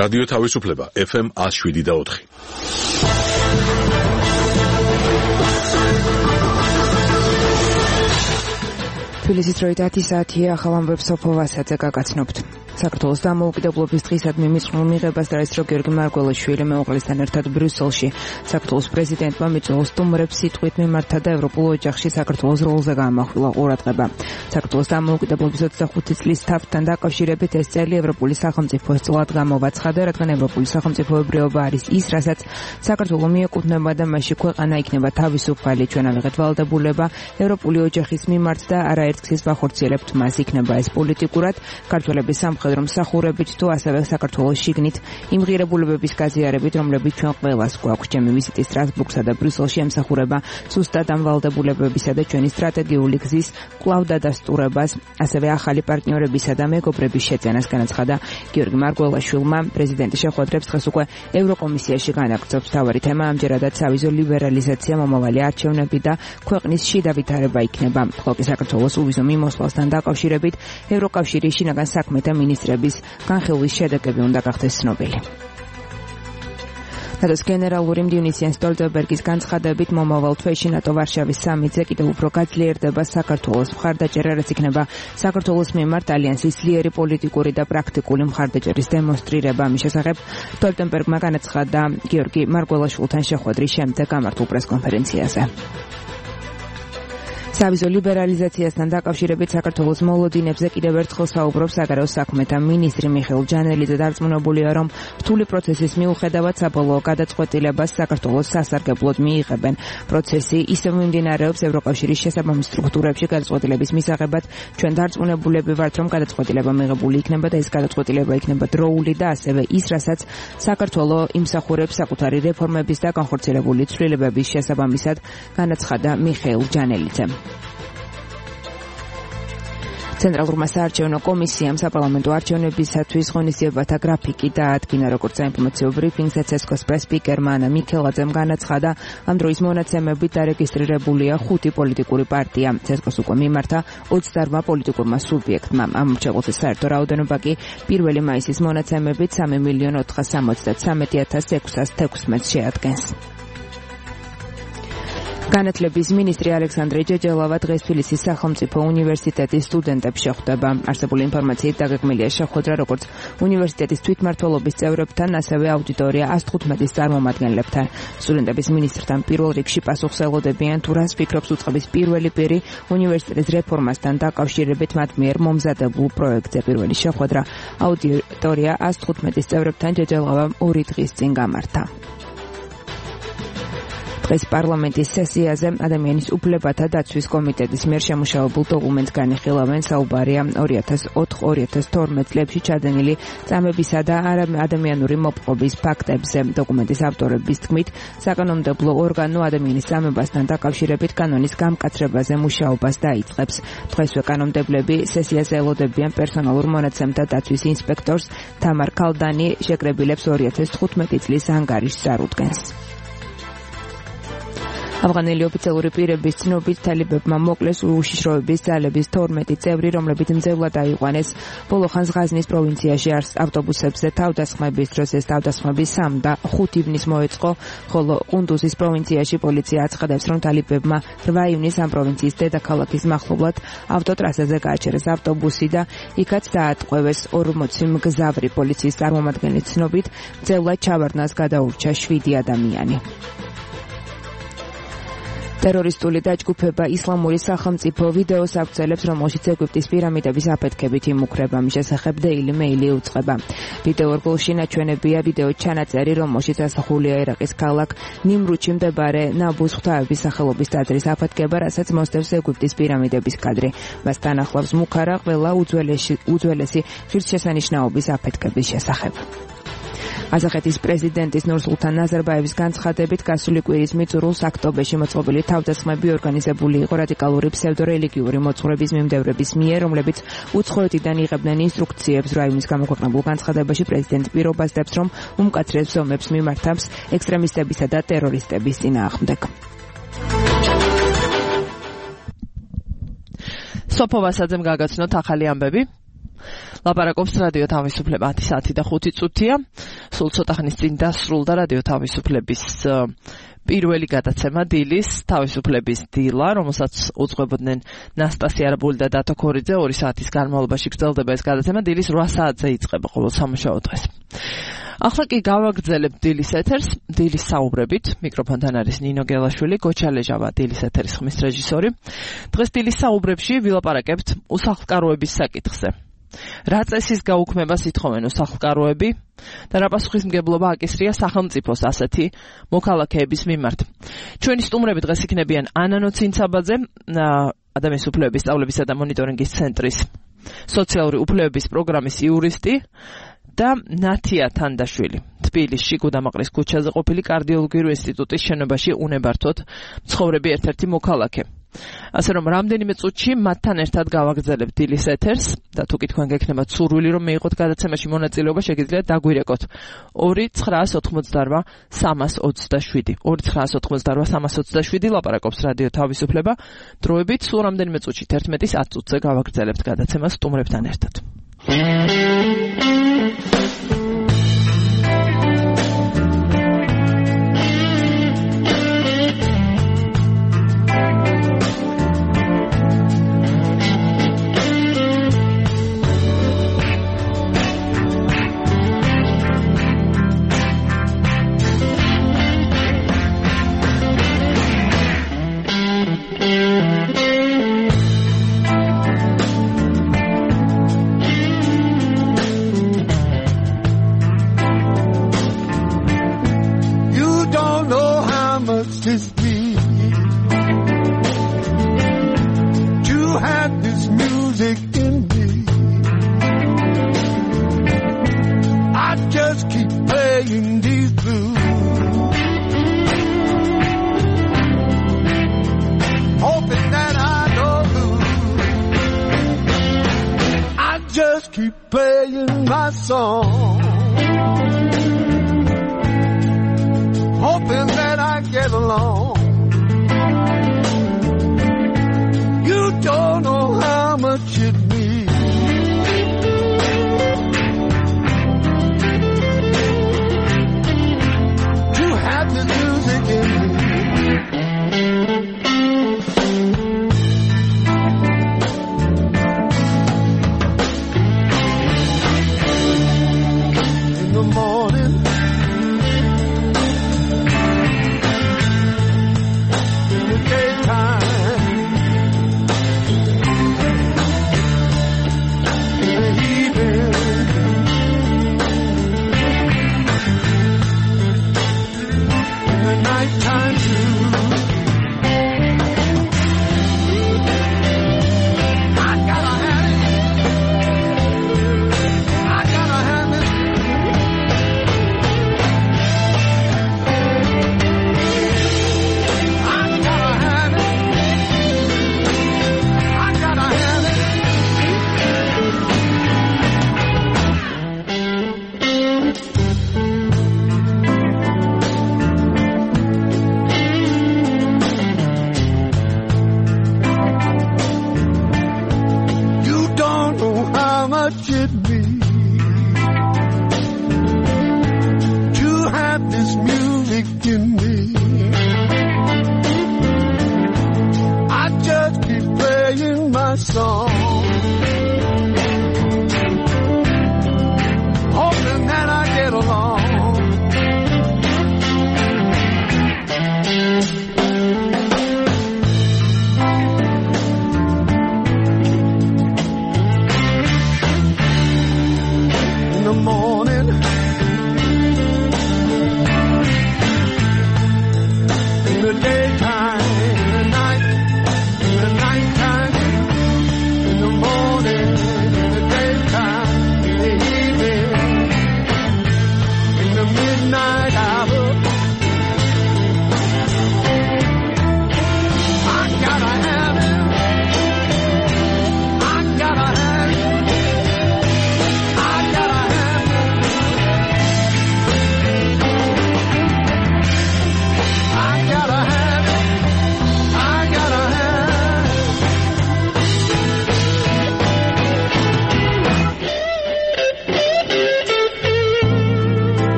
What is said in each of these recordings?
რადიო თავისუფლება FM 107.4. თბილისის დროით 10 საათია, ახალ ამბებს სოფოვასაძე გაგაცნობთ. საქართველოს დამოუკიდებლობის დღისადმი მიწყნულ მიღებას დაესწრო გიორგი მარგველაშვილი მეუღლესთან ერთად ბრიუსელში. საქართველოს პრეზიდენტმა მიწვეულ სტუმრებს სიტყვით მიმართა და ევროპულ ოჯახში საქართველოს როლზე გაამახვილა ყურადღება. საქართველოს დამოუკიდებლობის 25 წლის თაფთან დაკავშირებით ეს წელი ევროპული სახელმწიფოს წლად გამოვაცხადა, რადგან ევროპული სახელმწიფოებრიობა არის ის, რასაც საქართველო მიეკუთვნება და მასში ქვეყანა იქნება თავისუფალი. ჩვენ ავიღეთ ვალდებულება ევროპული ოჯახის მიმართ და არაერთგზის ვახორციელებთ მას. იქნება ეს პოლიტიკურად, ქართველების სამხედრო მსახურებით თუ ასევე საქართველოს შიგნით იმ ღირებულებების გაზიარებით, რომლებიც ჩვენ ყველას გვაქვს. ჩემი ვიზიტი სტრასბურგსა და ბრიუსელში ემსახურება ზუსტად ამ ვალდებულებებისა და ჩვენი სტრატეგიული გზის კვლავ დადასტურებას, ასევე ახალი პარტნიორებისა და მეგობრების შეძენას განაცხადა გიორგი მარგველაშვილმა. პრეზიდენტი შეხვედრებს დღეს უკვე ევროკომისიაში განაგრძობს. მთავარი თემა ამჯერადაც სავიზო ლიბერალიზაცია, მომავალი არჩევნები და ქვეყნის შიდა ვითარება იქნება. ხოლო კი საქართველოს უვიზო მიმოსვლასთან დაკავშირებით ევროკავშირის შინაგან საქმეთა მინისტრების განხილვის შედეგები უნდა გახდეს ცნობილი. ნატოს გენერალური მდივნის იენს სტოლტენბერგის განცხადებით მომავალ თვეში ნატო ვარშავის სამიტზე კიდევ უფრო გაძლიერდება საქართველოს მხარდაჭერა, რაც იქნება საქართველოს მიმართ ალიანსის ძლიერი პოლიტიკური და პრაქტიკული მხარდაჭერის დემონსტრირება. ამის შესახებ სტოლტენბერგმა განაცხადა გიორგი მარგველაშვილთან შეხვედრის შემდეგ გამართულ პრესკონფერენციაზე. სავიზო ლიბერალიზაციასთან დაკავშირებით საქართველოს მოლოდინებზე კიდევ ერთხელ საუბრობს საგარეო საქმეთა მინისტრი მიხეილ ჯანელიძე. დარწმუნებულია, რომ რთული პროცესის მიუხედავად საბოლოო გადაწყვეტილებას საქართველოს სასარგებლოდ მიიღებენ. პროცესი ისევ მიმდინარეობს ევროკავშირის შესაბამის სტრუქტურებში გადაწყვეტილების მისაღებად. ჩვენ დარწმუნებულები ვართ, რომ გადაწყვეტილება მიღებული იქნება და ეს გადაწყვეტილება იქნება დროული და ასევე ის, რასაც საქართველო იმსახურებს საკუთარი რეფორმების და განხორციელებული ცვლილებების შესაბამისად, განაცხადა მიხეილ ჯანელიძემ. ცენტრალურმა საარჩევნო კომისიამ საპარლამენტო არჩევნებისათვის ღონისძიებათა გრაფიკი დაადგინა, როგორც საინფორმაციო ბრიფინგზე ცესკოს პრეს-სპიკერმა ანა მიქელაძემ განაცხადა, ამ დროის მონაცემებით დარეგისტრირებულია 5 პოლიტიკური პარტია. ცესკოს უკვე მიმართა 28 პოლიტიკურმა სუბიექტმა. ამ მრჩეველთა საერთო რაოდენობა კი 1 მაისის მონაცემებით 3.473.616 შეადგენს. განათლების მინისტრი ალექსანდრე ჯეჯელავა დღეს თბილისის სახელმწიფო უნივერსიტეტის სტუდენტებს შეხვდება. არსებული ინფორმაციით დაგეგმილია შეხვედრა როგორც უნივერსიტეტის თვითმმართველობის წევრებთან, ასევე აუდიტორია 115-ის წარმომადგენლებთან. სტუდენტების მინისტრთან პირველ რიგში პასუხს ელოდებიან თუ რას ფიქრობს უწყების პირველი პირი უნივერსიტეტის რეფორმასთან დაკავშირებით მათ მიერ მომზადებულ პროექტზე. პირველი შეხვედრა აუდიტორია 115-ის წევრებთან ჯეჯელავამ 2 დღის წინ გამართა. დღეს პარლამენტის სესიაზე ადამიანის უფლებათა დაცვის კომიტეტის მიერ შემუშავებულ დოკუმენტს განიხილავენ. საუბარია 2004-2012 წლებში ჩადენილი წამებისა და ადამიანური მოპყრობის ფაქტებზე. დოკუმენტის ავტორების თქმით, საკანონმდებლო ორგანო ადამიანის წამებასთან დაკავშირებით კანონის გამკაცრებაზე მუშაობას დაიწყებს. დღესვე კანონმდებლები სესიაზე ელოდებიან პერსონალურ მონაცემთა დაცვის ინსპექტორს თამარ ქალდანი, შეკრებილებს 2015 წლის ანგარიშს წარუდგენს. ავღანელი ოფიციალური პირების ცნობით თალიბებმა მოკლეს უშიშროების ძალების 12 წევრი, რომლებიც მძევლად აიყვანეს ბოლოხანს ღაზნის პროვინციაში ავტობუსებზე თავდასხმების დროს. ეს თავდასხმები 3 და 5 ივნის მოეწყო, ხოლო ყუნდუზის პროვინციაში პოლიცია აცხადებს, რომ თალიბებმა 8 ივნის ამ პროვინციის დედაქალაქის მახლობლად ავტოტრასაზე გააჩერეს ავტობუსი და იქაც დაატყვევეს 40 მგზავრი. პოლიციის წარმომადგენლის ცნობით მძევლად ჩავარდნას გადაურჩა 7 ადამიანი. ტერორისტული დაჯგუფება ისლამური სახელმწიფო ვიდეოს აღწერებს, რომელშიც ეგვიპტის პირამიდების აფეთქებით იმუქრება. მის შესახებ Daily Mail უწყება. ვიდეო რგოლში ნაჩვენებია ვიდეო ჩანაწერი, რომელშიც ასახულია ერაყის ქალაქ ნიმრუდში მდებარე ნაბუს ღვთაების სახელობის ტაძრის აფეთქება, რასაც მოსდევს ეგვიპტის პირამიდების კადრი. მასთან ახლავს მუქარა ყველა უძველესი ღირსშესანიშნაობის აფეთქების შესახებ. ყაზახეთის პრეზიდენტის ნურსულთან ნაზარბაევის განცხადებით გასული კვირის მიწურულს აქტობეში მოწყობილი თავდასხმები ორგანიზებული იყო რადიკალური ფსევდორელიგიური მოძღვრების მიმდევრების მიერ, რომლებიც უცხოეთიდან იღებდნენ ინსტრუქციებს. რაიონის გამოქვეყნებულ განცხადებაში პრეზიდენტი პირობას დებს, რომ უმკაცრეს ზომებს მიმართავს ექსტრემისტებისა და ტერორისტების წინააღმდეგ. სოფოვასაძემ გაგაცნოთ ახალი ამბები. ლაპარაკობს რადიო თავისუფლება 10:05. სულ ცოტა ხნის წინ დასრულდა რადიო თავისუფლების პირველი გადაცემა დილის თავისუფლების დილა, რომელსაც უძღვებოდნენ ნასტასია არაბული და დათო ქორიძე. 2 საათის განმავლობაში გრძელდება ეს გადაცემა, დილის 8 საათზე იწყება ყოველ სამუშაო დღეს. ახლა კი გავაგრძელებ დილის ეთერს, დილის საუბრებით. მიკროფონთან არის ნინო გელაშვილი, გოჩა ლეჟავა, დილის ეთერის ხმის რეჟისორი. დღეს დილის საუბრებში ვილაპარაკებთ უსახლკაროების საკითხზე. რა წესის გაუქმებას ითხოვენ უსახლკაროები და რა პასუხისმგებლობა აკისრია სახელმწიფოს ასეთი მოქალაქეების მიმართ. ჩვენი სტუმრები დღეს იქნებიან ანანო ცინცაბაძე, ადამიანის უფლებების სწავლებისა და მონიტორინგის ცენტრის სოციალური უფლებების პროგრამის იურისტი და ნათია თანდაშვილი, თბილისში გუდამაყრის ქუჩაზე ყოფილი კარდიოლოგიური ინსტიტუტის შენობაში უნებართვოდ მცხოვრები ერთ-ერთი მოქალაქე. ასე რომ რამდენიმე წუთში მათთან ერთად გავაგრძელებთ დილის ეთერს და თუ კი თქვენ გექნებათ სურვილი რომ მეიღოთ გადაცემაში მონაწილეობა, შეგიძლიათ დაგვირეკოთ 2988327 2988327 ლაპარაკობს რადიო თავისუფლება. დროებით სულ რამდენიმე წუთში 11:10 წუთზე გავაგრძელებთ გადაცემას სტუმრებთან ერთად. Daytime, in the nighttime, in the morning.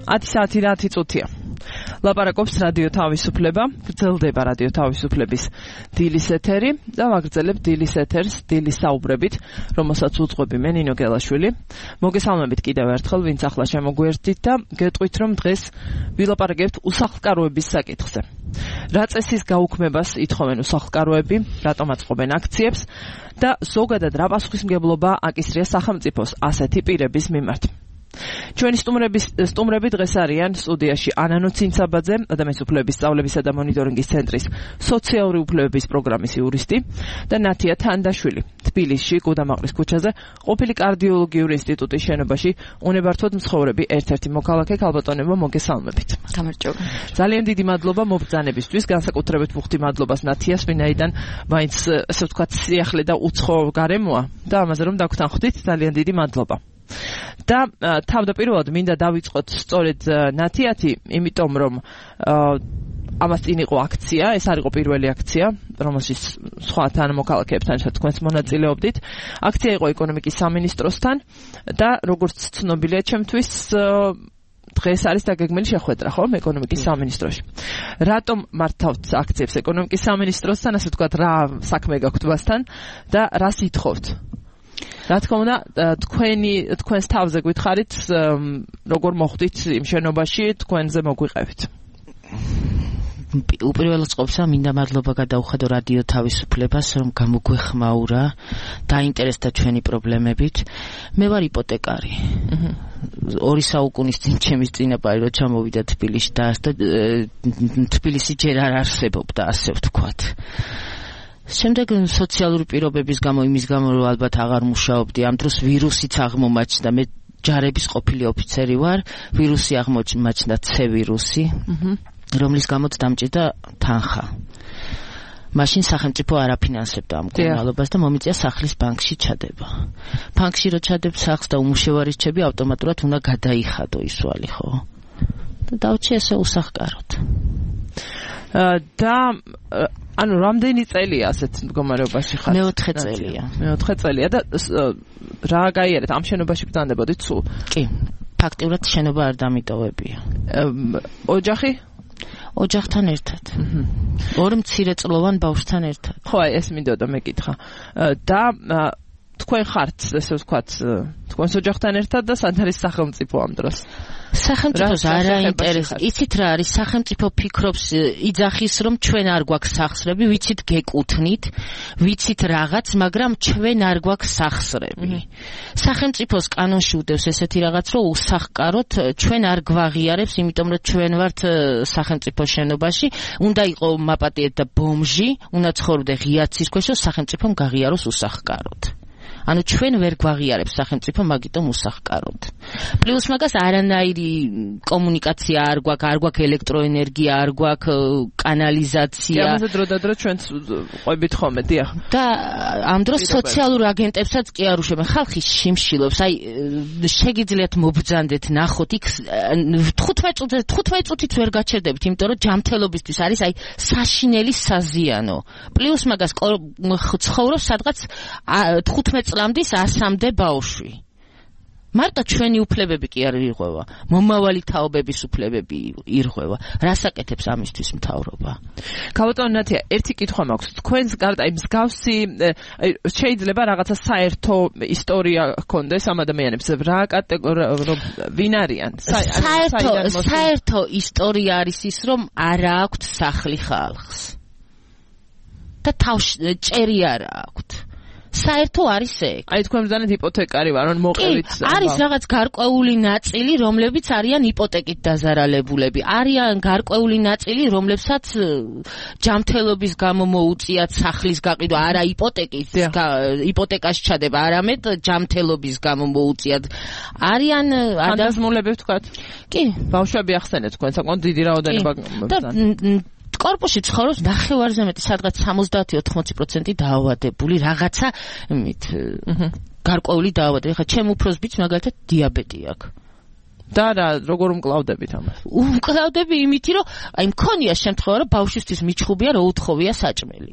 10 საათი და 10 წუთია. ლაპარაკობს რადიო თავისუფლება, გრძელდება რადიო თავისუფლების დილის ეთერი და ვაგრძელებთ დილის ეთერს დილის საუბრებით, რომელსაც უძღვები მე ნინო გელაშვილი. მოგესალმებით კიდევ ერთხელ, ვინც ახლა შემოგვერთით და გეტყვით, რომ დღეს ვილაპარაკებთ უსახლკაროების საკითხზე. რა წესის გაუქმებას ითხოვენ უსახლკაროები, რატომ აწყობენ აქციებს და ზოგადად რა პასუხისმგებლობა აკისრია სახელმწიფოს ასეთი პირების მიმართ. ჩვენი სტუმრები დღეს არიან სტუდიაში ანანო ცინცაბაძე, ადამიანის უფლებების სწავლებისა და მონიტორინგის ცენტრის სოციალური უფლებების პროგრამის იურისტი და ნათია თანდაშვილი, თბილისში გუდამაყრის ქუჩაზე ყოფილი კარდიოლოგიური ინსტიტუტის შენობაში უნებართვოდ მცხოვრები ერთ-ერთი მოქალაქე. ქალბატონებო, მოგესალმებით. გამარჯობა. ძალიან დიდი მადლობა მობრძანებისთვის, განსაკუთრებით ვუხდი მადლობას ნათიას, ვინაიდან მაინც ასე ვთქვათ სიახლე და უცხო გარემოა და ამაზე რომ დაგვთანხმდით, ძალიან დიდი მადლობა. და თავდაპირველად მინდა დავიწყოთ სწორედ ნათიათი, იმიტომ რომ ამას წინ იყო აქცია, ეს არ იყო პირველი აქცია, რომელშიც სხვა თანამოქალაქეებთან ერთად თქვენს მონაწილეობდით. აქცია იყო ეკონომიკის სამინისტროსთან და როგორც ცნობილია ჩემთვის დღეს არის დაგეგმილი შეხვედრა, ხო, ეკონომიკის სამინისტროში. რატომ მართავთ აქციებს ეკონომიკის სამინისტროსთან, ასე ვთქვათ, რა საქმე გაქვთ მასთან და რას ითხოვთ? რა თქმა უნდა, თქვენს თავზე გითხარით, როგორ მოხვდით იმ შენობაში, თქვენზე მოგვიყევით. უპირველეს ყოვლისა მინდა მადლობა გადაუხადო რადიო თავისუფლებას, რომ გამოგვეხმაურა, დაინტერესდა ჩვენი პრობლემებით. მე ვარ იპოტეკარი. 2 საუკუნის წინ ჩემის წინაპარი რო ჩამოვიდა თბილისში და თბილისი ჯერ არ არსებობდა, ასე ვთქვათ. შემდეგ სოციალური პირობების გამო, იმის გამო რომ ალბათ აღარ მუშაობდი, ამ დროს ვირუსიც აღმომაჩნდა. მე ჯარების ყოფილი ოფიცერი ვარ, ვირუსი აღმოჩნდა C ვირუსი, რომლის გამოც დამჭირდა თანხა. მაშინ სახელმწიფო არ აფინანსებდა ამ კომუნალობას და მომიწია სახლის ბანკში ჩადება. ბანკში რო ჩადებ სახლს და უმუშევარი რჩები, ავტომატურად უნდა გადაიხადო ისვალი, ხო? და დავჭი ესე უსახლკაროდ. და ანუ რამდენი წელია ასეთ მდგომარეობაში ხართ? მე 4 წელია. მე 4 წელია და რა გაიარეთ? ამ შენობაში ბრძანდებოდით სულ? კი, ფაქტიურად შენობა არ დამიტოვებია. ოჯახი? ოჯახთან ერთად. 2 მცირეწლოვან ბავშვთან ერთად. ხო, ეს მინდოდა მეკითხა. და თქვენ ხართ, ესე ვთქვათ, თქვენს ოჯახთან ერთად და სად არის სახელმწიფო ამ დროს? სახელმწიფოს არ აინტერესებს. იცით რა არის? სახელმწიფო ფიქრობს, იძახის, რომ ჩვენ არ გვაქვს სახსრები, ვიცით გეკუთვნით, ვიცით რაღაც, მაგრამ ჩვენ არ გვაქვს სახსრები. სახელმწიფოს კანონში უდევს ესეთი რაღაც, რომ უსახლკაროდ ჩვენ არ გვაღიარებს, იმიტომ რომ ჩვენ ვართ სახელმწიფო შენობაში, უნდა იყო მაპატიეთ და ბომჟი, უნდა ცხოვრობდე ღია ცის ქვეშ, სახელმწიფომ გაღიაროს უსახლკაროდ. ანუ ჩვენ ვერ გვაღიარებს სახელმწიფო, მაგიტომ უსახლკაროდ. პლუს მაგას არანაირი კომუნიკაცია არ გვაქვს ელექტროენერგია, არ გვაქვს კანალიზაცია. ამაზე დროდადრო ჩვენც ყვებით ხოლმე, დიახ. და ამ დროს სოციალურ აგენტებსაც კი არ უშვებენ. ხალხი შიმშილობს, აი შეგიძლიათ მობრძანდეთ, ნახოთ, იქ 15 წუთით ვერ გაჩერდებით, იმიტომ რომ ჯანმრთელობისთვის არის აი საშინელი საზიანო. პლუს მაგას ცხოვრობს სადღაც 15 წლამდე 100-მდე ბავშვი. მარტო ჩვენი უფლებები კი არ ირღვევა, მომავალი თაობების უფლებები ირღვევა. რას აკეთებს ამისთვის მთავრობა? ქალბატონო ნათია, ერთი კითხვა მაქვს. თქვენს გარდა იმ მსგავსი შეიძლება რაღაცა საერთო ისტორია ჰქონდეს ამ ადამიანებს. რა კატეგორია, ვინ არიან? საერთო ისტორია არის ის, რომ არა აქვთ სახლი ხალხს. და ჭერი არა აქვთ. საერთო არის ეგ. აი თქვენ ბრძანეთ იპოთეკარი ვარ, რომ მოყევით. არის რაღაც გარკვეული ნაწილი, რომლებიც არიან იპოტეკით დაზარალებულები. არიან გარკვეული ნაწილი, რომლებსაც ჯანმრთელობის გამო მოუწიათ სახლის გაყიდვა, არა იპოტეკით, იპოტეკაში ჩადება, არამედ ჯანმრთელობის გამო მოუწიათ. არიან ადამიანები ვთქვათ. კი, ბავშვები ახსენეთ თქვენ, საკმაოდ დიდი რაოდენობა. კორპუსში ცხოვრობს ნახევარზე მეტი, სადღაც 70-80% დაავადებული, რაღაცა გარკვეული დაავადება. ხა ჩემ უფროს ბიჭს მაგალითად დიაბეტი აქვს. და რა, როგორ უმკლავდებით ამას? უმკლავდები იმითი, რომ აი მქონია შემთხვევა, რომ ბავშვისთვის მიჩხუბია, რომ უთხოვია საჭმელი.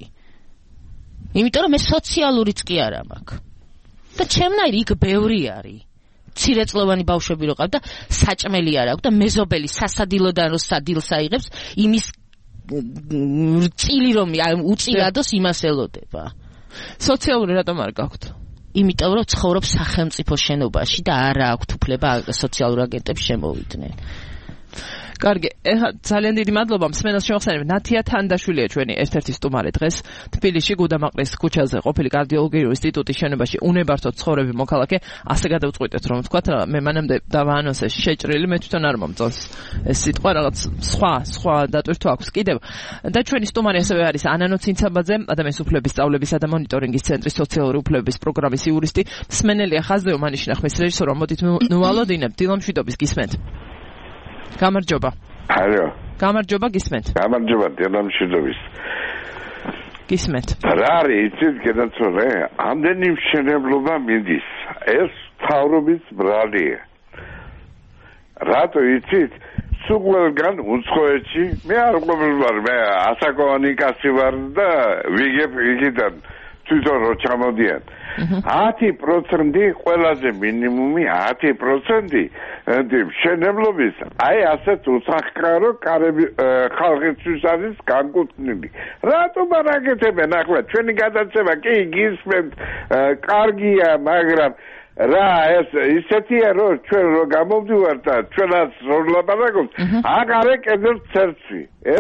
იმიტომ რომ მე სოციალურიც კი არა მაქვს. და ჩემნაირი იქ ბევრი არის. მცირეწლოვანი ბავშვები რო ყავდა, საჭმელი არ აქვს და მეზობელი სასადილოდან რო სადილს აიღებს, იმის წილი რომ უწილადოს იმას ელოდება. სოციალური რატომ არ გაქვთ? იმიტომ რომ ცხოვრობს სახელმწიფო შენობაში და არა აქვთ უფლება სოციალურ აგენტებს შემოვიდნენ. კარგი, ძალიან დიდი მადლობა. მსმენელს შევახსენებ, ნათია თანდაშვილია ჩვენი ერთ-ერთი სტუმარი დღეს თბილისში გუდამაყრის ქუჩაზე ყოფილი კარდიოლოგიური ინსტიტუტის შენობაში უნებართო ცხოვრები მოქალაქე. ასე გადავწყვიტეთ, რომ ვთქვათ, მე მანამდე დავაანონსე შეჭრილი, მე თვითონ არ მომწონს ეს სიტყვა, რაღაც სხვა დატვირთვა აქვს კიდევ. და ჩვენი სტუმარი ასევე არის ანანო ცინცაბაძე, ადამიანის უფლების სწავლებისა და მონიტორინგის ცენტრის სოციალური უფლებების პროგრამის იურისტი. მსმენელია ხაზდეო მანიშნა ხმის რეჟისორი, მოდით ნუვალოდინებ, დილამშვიდობის გისმენთ. გამარჯობა. ალო. გამარჯობა, გისმენთ. გამარჯობა, დილამშვიდობის. გისმენთ. რა არის იცით გადაცოლე? ამდენი მშენებლობა მიდის. ეს თავრობის ბრალია. რატო იცით? სულ უცხოეთში მე არ ყოფილვარ, მე ასაკოვანი კაცი ვარ და ვიგებ იქიდან თვითონ რო ჩამოდიან. 10% ყველაზე მინიმუმი 10% მშენებლობის აი ასეთ უსახკარო ხალხისთვის არის განკუთვნილი. რატომ არ აკეთებენ ახლა ჩვენი გადაცემა კი გისმენთ კარგია, მაგრამ რა ეს ისეთია რომ ჩვენ რო გამოვდივართ და ჩვენაც რო ლაპარაკობთ, აღარ ეკეთებს ცერცვი.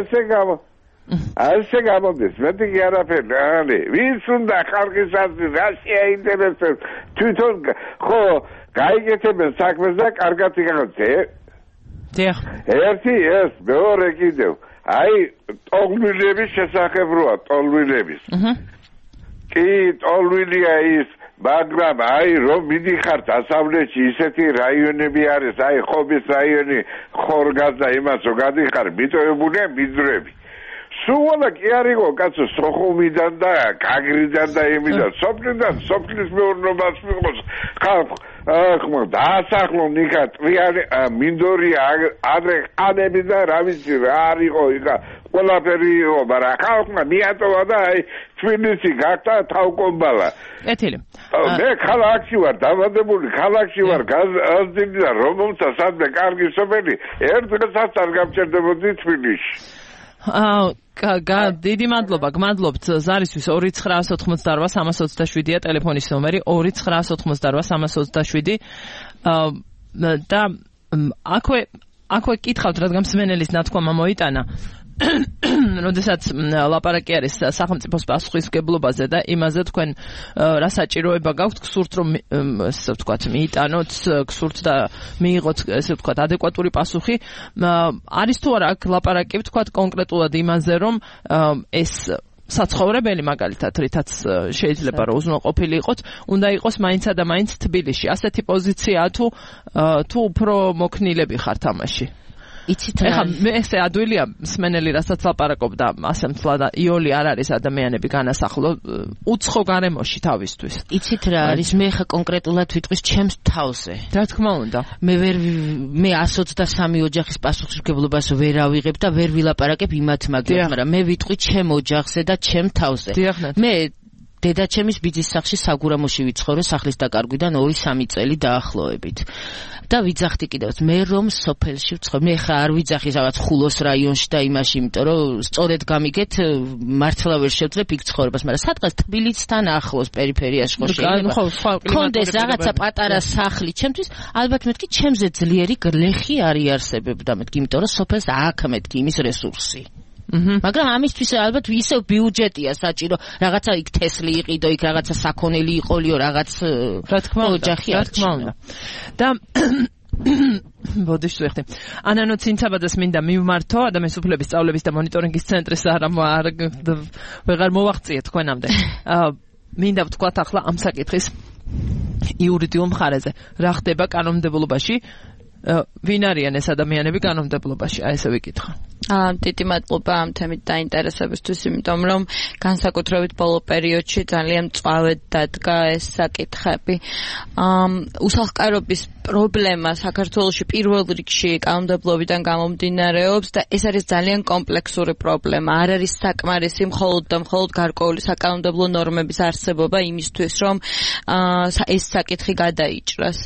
ასე გამოდის, მეტი კი არაფერი, ახალი. ვის უნდა ხალხის აზრი, რა შეაინტერესებს, თვითონ ხო გაიგეთებენ საქმეს და კარგად იგახსენ. დიახ. ერთი ეს, მეორე კიდევ. აი, ტოლვილების შესახებ როა, ტოლვილების. კი, ტოლვილია ის, მაგრამ აი რომ მიდიხართ დასავლეთში ისეთი რაიონები არის, აი ხობის რაიონი, ხორგას და იმას რო გადიხარ, მიტოვებულია მიდრები. სულა კი არისო კაცო სოხუმიდან და კაგრიდან და იმიდან სოფლიდან სოფლის მეურნეობას მიყოს ხალხმა დაასახლონ იქა ტრიალი მინდორი ადრე ყანები და რა ვიცი რა არისო იქა ყველაფერი იყო მაგრამ ხალხმა მიატოვა და აი თბილისი გახდა თავკომბალა ეთილი მე ქალაქში ვარ დამადებული ქალაქში ვარ გაზრდილი და რომელსაც სადმე კარგი სოფელი ერთ დღესაც არ გამჭირდებოდი თბილისში დიდი მადლობა, გმადლობთ ზარისთვის 2988327-ია ტელეფონის ნომერი 2988327 და აქვე კითხავთ, რადგან მსმენელის ნათქვამა მოიტანა. როდესაც ლაპარაკი არის სახელმწიფოს პასუხისმგებლობაზე და იმაზე თქვენ რა საჭიროება გაქვთ გსურთ რომ ესე ვთქვათ მიიტანოთ გსურთ და მიიღოთ ესე ვთქვათ ადეკვატური პასუხი არის თუ არა აქ ლაპარაკი ვთქვათ კონკრეტულად იმაზე რომ ეს საცხოვრებელი მაგალითად რითაც შეიძლება რომ უზრუნველყოფილი იყოს უნდა იყოს მაინცა და მაინც თბილისში ასეთი პოზიციაა თუ უფრო მოქნილები ხართ ამაში იცით რა მე ესე ადვილია მსმენელი რასაც ლაპარაკობდა ასე მთლა და იოლი არ არის ადამიანები განასახლო უცხო გარემოში თავისთვის იცით რა არის მე ხა კონკრეტულად ვიტყვის ჩემს თავზე რა თქმა უნდა მე 123 ოჯახის პასუხისმგებლობას ვერ ავიღებ და ვერ ვილაპარაკებ იმათ მაგრამ მე ვიტყვი ჩემ ოჯახზე და ჩემ თავზე მე დედაჩემის ბიძის სახლში საგურამოში ვიცხოვრე სახლის დაკარგვიდან 2-3 წელი დაახლოებით და ვიძახდი კიდევაც მე რომ სოფელში ვცხოვრ მე ხა არ ვიძახი რაღაც ხულოს რაიონში და იმაში იმიტომ რომ სწორედ გამიგეთ მართლა ვერ შევძლებ იქ ცხოვრებას მაგრამ სადღაც თბილისთან ახლოს პერიფერიაში ხო შეიძლება კონდეს რაღაცა პატარა სახლი ჩემთვის ალბათ მეთქი ჩემზე ძლიერი გლეხი არ იარსებებდა მეთქი იმიტომ რომ სოფელს აქ მეთქი იმის რესურსი მაგრამ ამისთვის ალბათ ისევ ბიუჯეტია საჭირო რაღაცა იქ თესლი იყიდო იქ რაღაცა საქონელი იყოლიო რაღაც რა თქმა უნდა და ბოდიში ვეხტი ანანო ცინცაბაძეს მინდა მივმართო ადამიანის უფლების სწავლების და მონიტორინგის ცენტრის ვეღარ მოვაღწიე თქვენამდე მინდა ვთქვათ ახლა ამ საკითხის იურიდიულ მხარეზე რა ხდება კანონმდებლობაში ვინ არიან ეს ადამიანები კანონმდებლობაში აი ესე ვიკითხა დიდი მადლობა ამ თემით დაინტერესებისთვის, იმიტომ რომ განსაკუთრებით ბოლო პერიოდში ძალიან მწვავედ დადგა ეს საკითხები. უსახლკარობის პრობლემა საქართველოში პირველ რიგში კანონმდებლობიდან გამომდინარეობს და ეს არის ძალიან კომპლექსური პრობლემა. არ არის საკმარისი მხოლოდ და მხოლოდ გარკვეული საკანონმდებლო ნორმების არსებობა იმისთვის, რომ ეს საკითხი გადაიჭრას.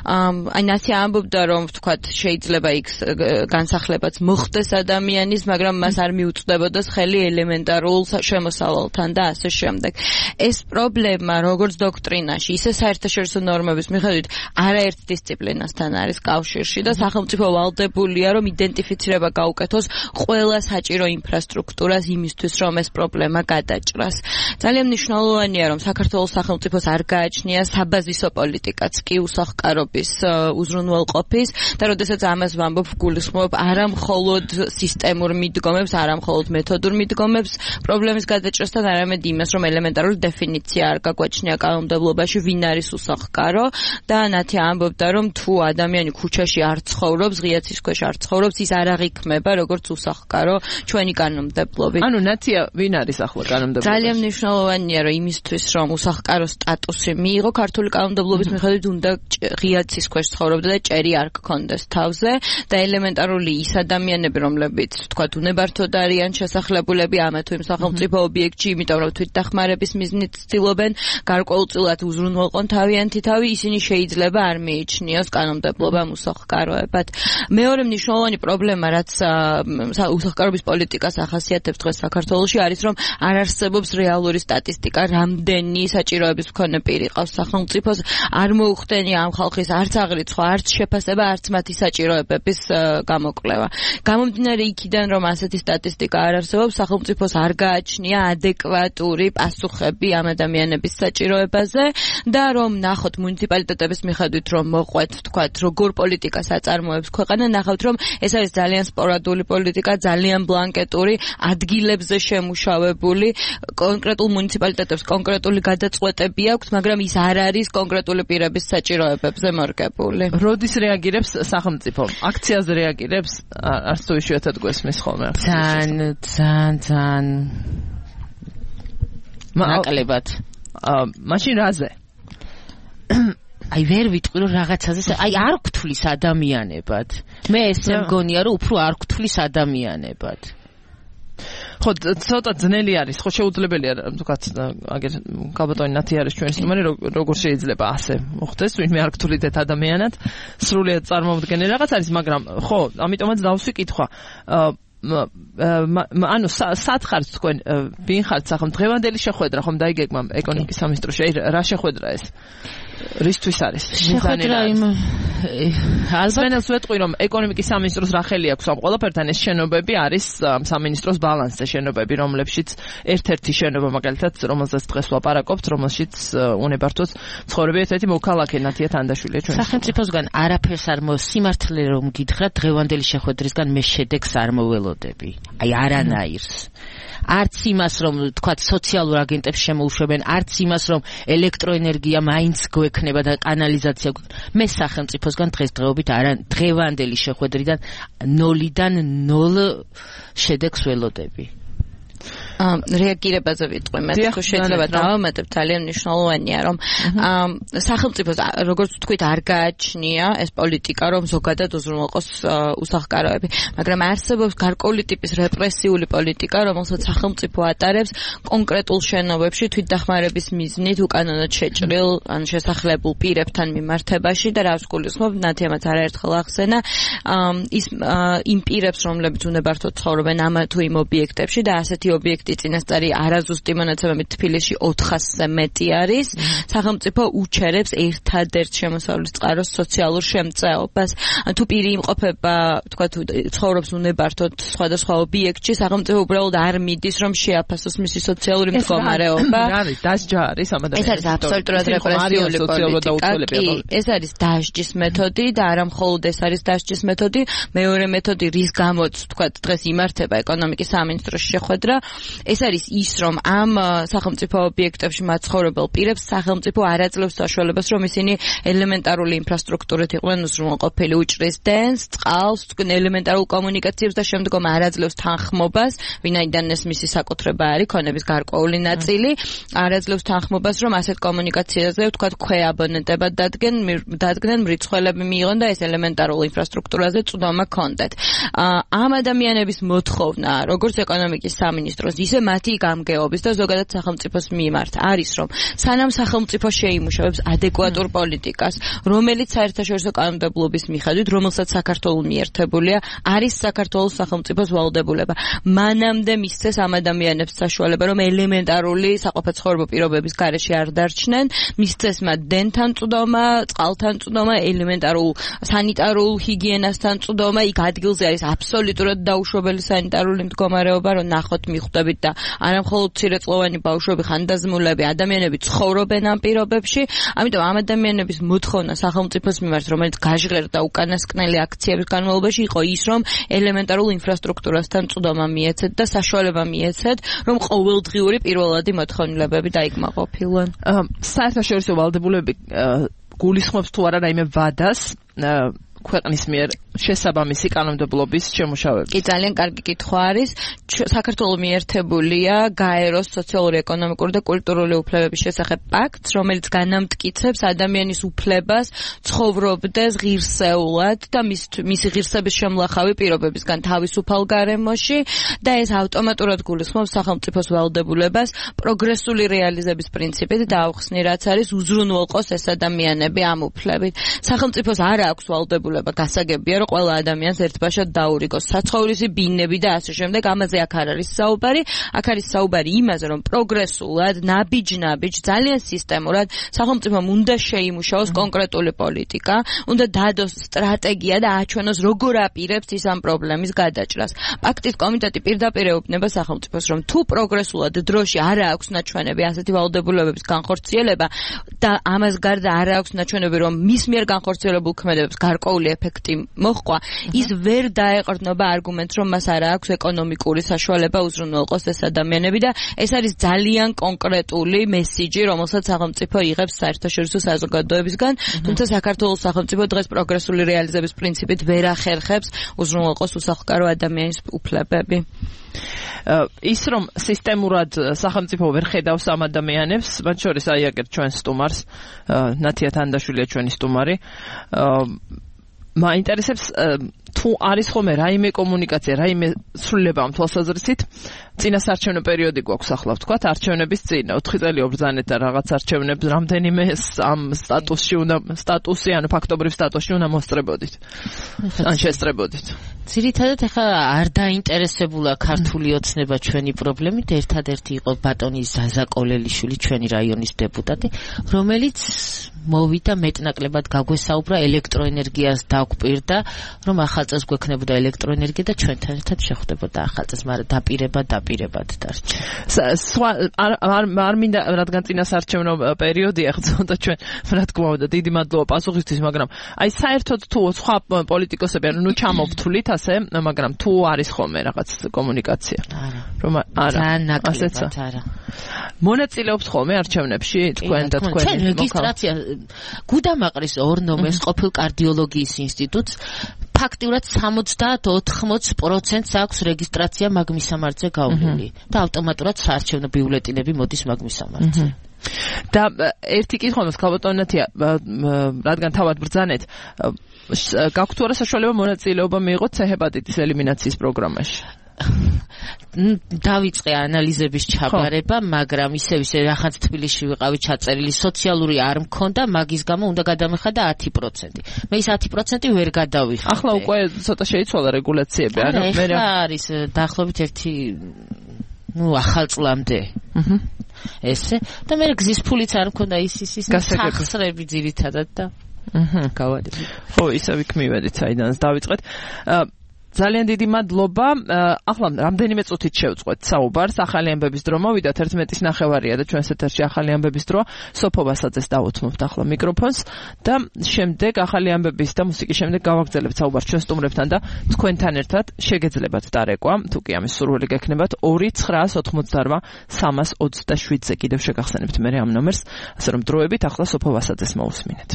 აი ნათი ამბობდა, რომ ვთქვათ, შეიძლება იქ განსახლებაც მოხდეს ადამიანის, მაგრამ მას არ მიუწვდებოდეს ხელი ელემენტარულ შემოსავალთან და ასე შემდეგ. ეს პრობლემა როგორც დოქტრინაში, ისე საერთაშორისო ნორმების მიხედვით არაერთ დისციპლინასთან არის კავშირში და სახელმწიფო ვალდებულია, რომ იდენტიფიცირება გაუკეთოს ყველა საჭირო ინფრასტრუქტურას იმისთვის, რომ ეს პრობლემა გადაჭრას. ძალიან მნიშვნელოვანია, რომ საქართველოს სახელმწიფოს არ გააჩნია საბაზისო პოლიტიკაც კი უსახლკარობის უზრუნველყოფის და როდესაც ამას ვამბობ, გულისხმობ არა მხოლოდ სისტემურ მიდგომებს, არა მხოლოდ მეთოდურ მიდგომებს პრობლემის გადაჭრასთან, არამედ იმას, რომ ელემენტარული დეფინიცია არ გაგვაჩნია კანონმდებლობაში, ვინ არის უსახლკარო და ნათი ამბობდა, რომ თუ ადამიანი ქუჩაში არ ცხოვრობს, ღია ცის ქვეშ არ ცხოვრობს, ის არ აღიქმება როგორც უსახლკარო ჩვენი კანონმდებლობით. ანუ ნათია, ვინ არის ახლა კანონმდებლობაში? ძალიან მნიშვნელოვანია, რომ იმისთვის, რომ უსახლკარო სტატუსი მიიღო, ქართული კანონმდებლობის მიხედვით უნდა ღია ცის ქვეშ ცხოვრობდა და ჭერი არ გქონდეს თავზე და ელემენტარული ის ადამიანები, რომლებიც თქვა უნებართოდ არიან შესახლებულები ამა თუ იმ სახელმწიფო ობიექტში, იმიტომ რომ თვითდახმარების მიზნით ცდილობენ გარკვეულწილად უზრუნველყონ თავიანთი თავი, ისინი შეიძლება არ მიიჩნიოს კანონმდებლობამ უსახლკაროებად. მეორე მნიშვნელოვანი პრობლემა, რაც უსახლკარობის პოლიტიკას ახასიათებს დღეს საქართველოში, არის რომ არ არსებობს რეალური სტატისტიკა, რამდენი საჭიროების მქონე პირი ყავს სახელმწიფოს, არ მოუხდენია ამ ხალხის არც აღრიცხვა, არც შეფასება, არც მათი საჭიროებების გამოკვლევა. გამომდინარე იქიდან, რომ ასეთი სტატისტიკა არ არსებობს, სახელმწიფოს არ გააჩნია ადეკვატური პასუხები ამ ადამიანების საჭიროებაზე და რომ ნახოთ მუნიციპალიტეტების მიხედვით, რომ მოყვეთ, ვთქვათ, როგორ პოლიტიკას აწარმოებს ქვეყანა, ნახავთ, რომ ეს არის ძალიან სპორადული პოლიტიკა, ძალიან ბლანკეტური, ადგილებზე შემუშავებული, კონკრეტულ მუნიციპალიტეტებს კონკრეტული გადაწყვეტები აქვს, მაგრამ ის არ არის კონკრეტული პირების საჭიროებებზე მორგებული. როდის რეაგირებს სახელმწიფო? აქციაზე რეაგირებს? არც თუ იშვიათად გვესმის ხოლმე. ძალიან ნაკლებად. მაშინ რაზე? აი ვერ ვიტყვი რომ რაღაცაზე აი არ გთვლის ადამიანებად. მე ესე მგონია რომ უფრო არ გთვლის ადამიანებად. ხო, ცოტა ძნელი არის, ხო შეუძლებელია თქვათ, აგერ კაბატონი ნათი არის ჩვენი სტუმარი, როგორ შეიძლება ასე მოხდეს, ვინმე არ გთვლიდეთ ადამიანად, სრულიად წარმოუდგენელი რაღაც არის, მაგრამ ხო, ამიტომაც დავსვი კითხვა. ანუ სად ხართ თქვენ, ვინ ხართ სახელმწიფო? დღევანდელი შეხვედრა ხომ დაიგეგმა ეკონომიკის სამინისტროში, რა შეხვედრა ეს? რისთვის არის? შეხვედრა იმ ალბათ ვეტყვი რომ ეკონომიკის სამინისტროს რა ხელი აქვს ამ ყველაფერთან, ეს შენობები არის სამინისტროს ბალანსზე შენობები, რომლებშიც ერთ-ერთი შენობა მაგალითად, რომელზეც დღეს ვლაპარაკობთ, რომელშიც უნებართვოდ ცხოვრები ერთ-ერთი მოქალაქე ნათია თანდაშვილია ჩვენ. სახელმწიფოსგან არაფერს არ სიმართლე რომ გითხრათ, დღევანდელი შეხვედრისგან მე შედეგს არ მოველოდები. აი არანაირს. არც იმას რომ თქვათ სოციალურ აგენტებს შემოუშვებენ, არც იმას რომ ელექტროენერგია მაინც გვექნება და კანალიზაცია. მე სახელმწიფოსგან დღესდღეობით დღევანდელი შეხვედრიდან 0-დან 0 შედეგს ველოდები. რეაგირებაზე ვიტყვი, მე თქო შეიძლება დავამატებ, ძალიან მნიშვნელოვანია, რომ სახელმწიფოს როგორც ვთქვით, არ გააჩნია ეს პოლიტიკა, რომ ზოგადად უზრუნველყოს უსახლკაროები, მაგრამ არსებობს გარკვეული ტიპის რეპრესიული პოლიტიკა, რომელსაც სახელმწიფო ატარებს კონკრეტულ შენობებში თვითდახმარების მიზნით უკანონოდ შეჭრილ ან შესახლებულ პირებთან მიმართებაში და რას გულისხმობ, ნათიამაც არაერთხელ ახსენა, იმ პირებს, რომლებიც უნებართოდ ცხოვრობენ ამ თუ იმ ობიექტებში და ასეთი ობიექტი წინასწარი არაზუსტი მონაცემებით თბილისში 400-ზე მეტი არის. სახელმწიფო უჩერებს ერთადერთ შემოსავლის წყაროს სოციალურ შემწეობას. თუ პირი იმყოფება, თქვა თუ ცხოვრობს უნებართოდ სხვადასხვა ობიექტში, სახელმწიფო უბრალოდ არ მიდის, რომ შეაფასოს მისი სოციალური მდგომარეობა. არის დასჯა არის ამ ადამიანს. ეს არის აბსოლუტურად რეპრესიული პოლიტიკა. ეს არის დასჯის მეთოდი და არა მხოლოდ ეს არის დასჯის მეთოდი. მეორე მეთოდი, რის გამოც თქვა დღეს იმართება ეკონომიკის სამინისტროს შეხვედრა, ეს არის ის, რომ ამ სახელმწიფო ობიექტებში მაცხოვრებელ პირებს სახელმწიფო არ აძლევს საშუალებას, რომ ისინი ელემენტარული ინფრასტრუქტურით იყვნენ უზრუნველყოფილი, უჭრის დენს, წყალს, ელემენტარულ კომუნიკაციებს და შემდგომ არ აძლევს თანხმობას, ვინაიდან ეს მისი საკუთრება არის, ქონების გარკვეული ნაწილი, არ აძლევს თანხმობას, რომ ასეთ კომუნიკაციაზე, ვთქვათ, ქვეაბონენტებად დადგნენ, მრიცხველები მიიღონ და ეს ელემენტარულ ინფრასტრუქტურაზე წვდომა ქონდეთ. ამ ადამიანების მოთხოვნა, როგორც ეკონომიკის სამინისტროს, ისე მათი გამგეობის და ზოგადად სახელმწიფოს მიმართ არის, რომ სანამ სახელმწიფო შეიმუშავებს ადეკვატურ პოლიტიკას, რომელიც საერთაშორისო კანონმდებლობის მიხედვით, რომელსაც საქართველოს მიერთებულია, არის საქართველოს სახელმწიფოს ვალდებულება. მანამდე მისცეს ამ ადამიანებს საშუალება, რომ ელემენტარული საყოფაცხოვრებო პირობების გარეშე არ დარჩნენ, მისცეს მათ დენთან წვდომა, წყალთან წვდომა, ელემენტარულ სანიტარულ ჰიგიენასთან წვდომა, იქ ადგილზე არის აბსოლუტურად დაუშვებელი სანიტარული მდგომარეობა, რომ ნახოთ მიხვდებით და არა მხოლოდ მცირეწლოვანი ბავშვები, ხანდაზმულები, ადამიანები ცხოვრობენ ამ პირობებში, ამიტომ ამ ადამიანების მოთხოვნა სახელმწიფოს მიმართ, რომელიც გაჟღერდა უკანასკნელი აქციების განმავლობაში, იყო ის, რომ ელემენტარულ ინფრასტრუქტურასთან წვდომა მიეცეთ და საშუალება მიეცეთ, რომ ყოველდღიური პირველადი მოთხოვნილებები დაიკმაყოფილონ. საერთაშორისო ვალდებულები გულისხმობს თუ არა რაიმე ვადას ქვეყნის მიერ შესაბამისი კანონმდებლობის შემუშავების. კი, ძალიან კარგი კითხვა არის. საქართველოს მიერთებულია გაეროს სოციალური, ეკონომიკური და კულტურული უფლებების შესახებ პაქტს, რომელიც განამტკიცებს ადამიანის უფლებას ცხოვრობდეს ღირსეულად და მისი ღირსების შემლახავი პირობებისგან თავისუფალ გარემოში და ეს ავტომატურად გულისხმობს სახელმწიფოს ვალდებულებას პროგრესული რეალიზების პრინციპით დაუხსნი, რაც არის უზრუნველყოს ეს ადამიანები ამ უფლებით. სახელმწიფოს არ აქვს ვალდებულება გასაგებია, რომ ყველა ადამიანს ერთბაშად დაურიგოს საცხოვრისი ბინები და ასე შემდეგ. ამაზე აქ არ არის საუბარი. აქ არის საუბარი იმაზე, რომ პროგრესულად, ნაბიჯ-ნაბიჯ, ძალიან სისტემურად სახელმწიფომ უნდა შეიმუშაოს კონკრეტული პოლიტიკა, უნდა დადოს სტრატეგია და აჩვენოს როგორ აპირებს ის ამ პრობლემის გადაჭრას. პაქტის კომიტეტი პირდაპირ ეუბნება სახელმწიფოს, რომ თუ პროგრესულად დროში არ აქვს ნაჩვენები ასეთი ვალდებულებების განხორციელება და ამას გარდა არ აქვს ნაჩვენები, რომ მის მიერ განხორციელებულ ქმედებებს გარკვეული ეფექტი მოჰყვა, ის ვერ დაეყრდნობა არგუმენტს, რომ მას არ აქვს ეკონომიკური საშუალება უზრუნველყოს ეს ადამიანები და ეს არის ძალიან კონკრეტული მესიჯი, რომელსაც სახელმწიფო იღებს საერთაშორისო საზოგადოებისგან, თუმცა საქართველოს სახელმწიფო დღეს პროგრესული რეალიზების პრინციპით ვერ ახერხებს უზრუნველყოს უსახლკარო ადამიანის უფლებები. ის რომ სისტემურად სახელმწიფო ვერ ხედავს ამ ადამიანებს, მათ შორის აი აგერ ჩვენ სტუმარს, ნათია თანდაშვილია ჩვენი სტუმარი, მაინტერესებს თუ არის ხოლმე რაიმე კომუნიკაცია, რაიმე ცვლილება ამ თვალსაზრისით, წინასარჩევნო პერიოდი გვაქვს ახლა, ვთქვათ, არჩევნების წინ 4 წელი ობრძანეთ და რაღაც არჩევნებს რამდენიმე ამ სტატუსი, ანუ ფაქტობრივ სტატუსში უნდა მოსწრებოდით. ან შესწრებოდით. ძირითადად ახლა არ დაინტერესებულა ქართული ოცნება ჩვენი პრობლემით, ერთადერთი იყო ბატონი ზაზა კოლელიშვილი, ჩვენი რაიონის დეპუტატი, რომელიც მოვიდა მეტნაკლებად გაგვესაუბრა ელექტროენერგიას დაგვპირდა, რომ ახალ წელს გვექნებოდა ელექტროენერგია და ჩვენთან ერთად შეხვდებოდა ახალ წელს, მაგრამ დაპირებად დარჩა. არ მინდა რადგან წინასარჩევნო პერიოდია, ხოდა ჩვენ რა თქმა უნდა დიდი მადლობა პასუხისთვის, მაგრამ აი საერთოდ თუ სხვა პოლიტიკოსები ანუ ჩამოვთვლით ასე, მაგრამ თუ არის ხოლმე რაღაც კომუნიკაცია? არა. რომ არა. ძალიან ნაკლებად არა. მონაწილეობს ხოლმე არჩევნებში თქვენ და თქვენი ჩვენ რეგისტრაცია გუდამაყრის ორნომერს ყოფილ კარდიოლოგიის ინსტიტუტს ფაქტიურად 70-80% აქვს რეგისტრაცია მაგმისამართზე გავლილი და ავტომატურად საარჩევნო ბიულეტინები მოდის მაგმისამართზე. და ერთი კითხვა მაქვს ქალბატონათია, რადგან თავად ბრძანეთ, გაქვთ თუ არა საშუალება მონაწილეობა მიიღოთ C-ჰეპატიტის ელიმინაციის პროგრამაში? დავიწყე ანალიზების ჩაბარება, მაგრამ ისე რახაც თბილისში ვიყავი ჩაწერილი, სოციალური არ მქონდა, მაგის გამო უნდა გადამეხადა 10%. მე ის 10% ვერ გადავიხადე. ახლა უკვე ცოტა შეიცვალა რეგულაციები, არა? მე არის დაახლოებით ერთი ახალ წლამდე. ესე და მე გზის ფულიც არ მქონდა ის სახსრები ძირითადად და გავადები. ხო, ისე ვიქ მივედით საიდანაც დავიწყეთ. ძალიან დიდი მადლობა. ახლა რამდენიმე წუთით შევწყვეთ საუბარს. ახალი ამბების დრო მოვიდათ 11:09 და ჩვენს ეთერში ახალი ამბების დრო. სოფო ვასაძეს დავუთმობთ ახლა მიკროფონს და შემდეგ ახალი ამბების და მუსიკის შემდეგ გავაგრძელებთ საუბარს ჩვენ სტუმრებთან და თქვენთან ერთად შეგეძლებათ დარეკვა, თუ კი ამის სურვილი გექნებათ 2988 327-ზე კიდევ შეგახსენებთ მე ამ ნომერს, ასე რომ დროებით ახლა სოფო ვასაძეს მოусმინეთ.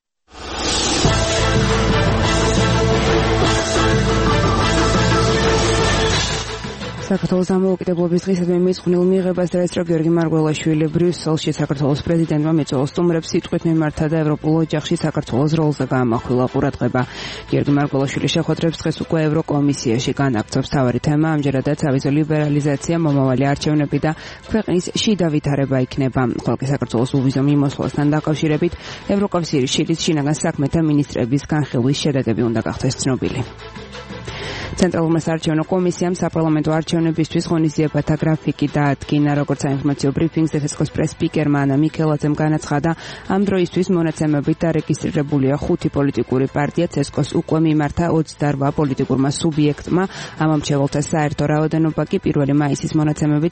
საქართველოს დამოუკიდებლობის დღისადმი მიძღვნილ მიღებას დაესწრო გიორგი მარგველაშვილი ბრიუსელში საქართველოს პრეზიდენტმა მიწვეულ სტუმრებს სიტყვით მიმართა და ევროპულ ოჯახში საქართველოს როლზე გაამახვილა ყურადღება. გიორგი მარგველაშვილი შეხვედრებს დღეს უკვე ევროკომისიაში განაგრძობს. მთავარი თემა ამჯერადაც ავიზო ლიბერალიზაცია, მომავალი არჩევნები და ქვეყნის შიდა ვითარება იქნება. ხოლო საქართველოს უვიზო მიმოსვლასთან დაკავშირებით ევროკავშირის შინაგან საქმეთა მინისტრების განხილვის შედეგები უნდა გახდეს ცნობილი. ცენტრალურმა საარჩევნო კომისიამ საპარლამენტო არჩევნებისთვის ღონისძიებათა გრაფიკი დაადგინა, როგორც საინფორმაციო ბრიფინგზე ცესკოს პრეს-სპიკერმა ანა მიქელაძემ განაცხადა, ამ დროისთვის მონაცემებით დარეგისტრირებულია 5 პოლიტიკური პარტია, ცესკოს უკვე მიმართა 28 პოლიტიკურმა სუბიექტმა, ამ ამრჩეველთა საერთო რაოდენობა კი 1 მაისის მონაცემებით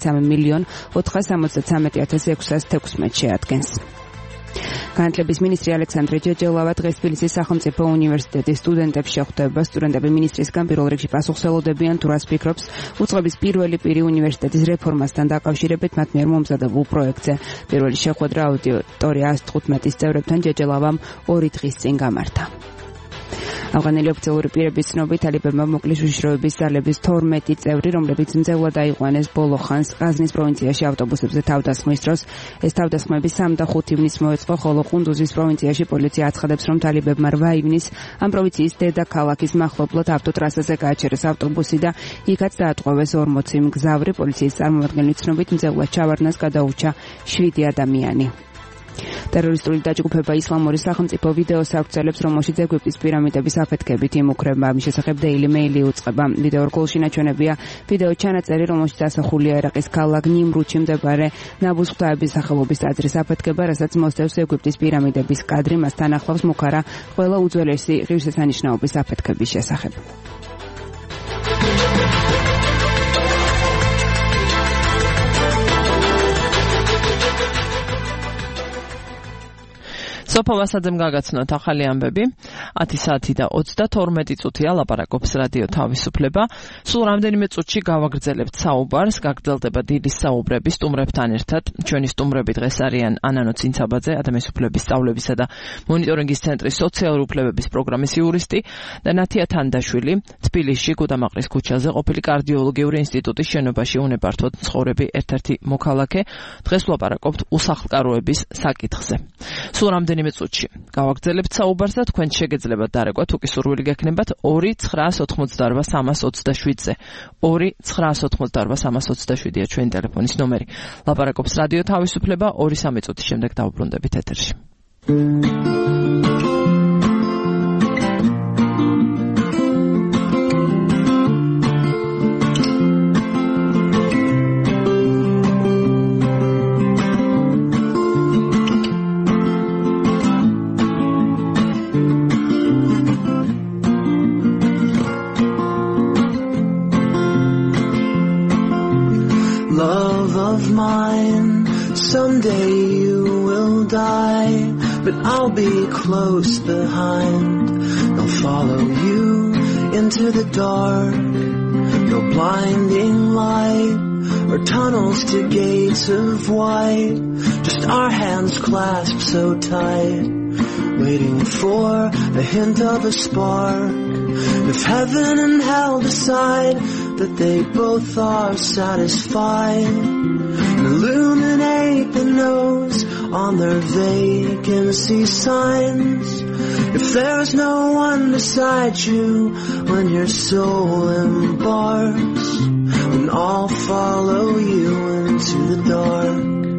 3,473,616 შეადგენს. განათლების მინისტრი ალექსანდრე ჯეჯელავა დღეს თბილისის სახელმწიფო უნივერსიტეტის სტუდენტებს შეხვდება. სტუდენტები მინისტრისგან პირველ რიგში პასუხსელოდებიან თუ რას ფიქრობს უწყების პირველი პირი უნივერსიტეტის რეფორმასთან დაკავშირებით მათ მიერ მომზადებულ პროექტზე. პირველი შეხვედრა აუდიტორია 115-ის წევრებთან ჯეჯელავამ 2 დღის წინ გამართა. ავღანელი ოფიციალური პირების ცნობით ტალიბანმა მოკლეს უშიშროების ძალების 12 წევრი, რომლებიც მძევლად აიყვანეს ბოლო ხანს ყაზნის პროვინციაში ავტობუსებზე თავდასხმის დროს. ეს თავდასხმები 3 და 5 ივნის მოეწყო, ხოლო ყუნდუზის პროვინციაში პოლიცია აცხადებს, რომ ტალიბანმა 8 ივნის ამ პროვინციის დედაქალაქის მახლობლად ავტოტრასაზე გააჩერეს ავტობუსი და იქაც დაატყვევეს 40 მგზავრი. პოლიციის წარმომადგენლის ცნობით მძევლად ჩავარდნას გადაურჩა 7 ადამიანი. ტერორისტული დაჯგუფება ისლამური სახელმწიფო ვიდეოს აღწერებს, რომელშიც ეგვიპტის პირამიდების აფეთქებით იმუქრება. ამის შესახებ Daily Mail უწყება. ვიდეო რგოლში ნაჩვენებია ვიდეო ჩანაწერი, რომელშიც ასახულია ერაყის ქალაქ ნიმრუდში მდებარე ნაბუს ღვთაების სახელობის ტაძრის აფეთქება, რასაც მოსდევს ეგვიპტის პირამიდების კადრი. მასთან ახლავს მუქარა ყველა უძველესი ღირსშესანიშნაობის აფეთქების შესახებ. სოფო ვასაძემ გაგაცნოთ ახალი ამბები. 10 საათი და 32 წუთია ლაპარაკობს რადიო თავისუფლება. სულ რამდენიმე წუთში გავაგრძელებთ საუბარს, გაგრძელდება დიდი საუბრები სტუმრებთან ერთად. ჩვენი სტუმრები დღეს არიან ანანო ცინცაბაძე, ადამიანის უფლებების სწავლებისა და მონიტორინგის ცენტრის სოციალური უფლებების პროგრამის იურისტი და ნათია თანდაშვილი, თბილისში გუდამაყრის ქუჩაზე ყოფილი კარდიოლოგიური ინსტიტუტის შენობაში უნებართვოდ მცხოვრები ერთ-ერთი მოქალაქე. დღეს ვლაპარაკობთ უსახლკაროების საკითხზე. სულ რამდენიმე წუთში გავაგრძელებთ საუბარს და თქვენ შეგეძლებათ დარეკვა, თუ კი სურვილი გექნებათ 2988327-ზე. 2988327-ია ჩვენი ტელეფონის ნომერი. ლაპარაკობს რადიო თავისუფლება. 2-3 წუთის შემდეგ დავუბრუნდებით ეთერში. Someday you will die, but I'll be close behind. I'll follow you into the dark, no blinding light or tunnels to gates of white, just our hands clasped so tight, waiting for a hint of a spark. If heaven and hell decide that they both are satisfied, illuminate the nose on their vacancy signs. If there's no one beside you when your soul embarks, then I'll follow you into the dark.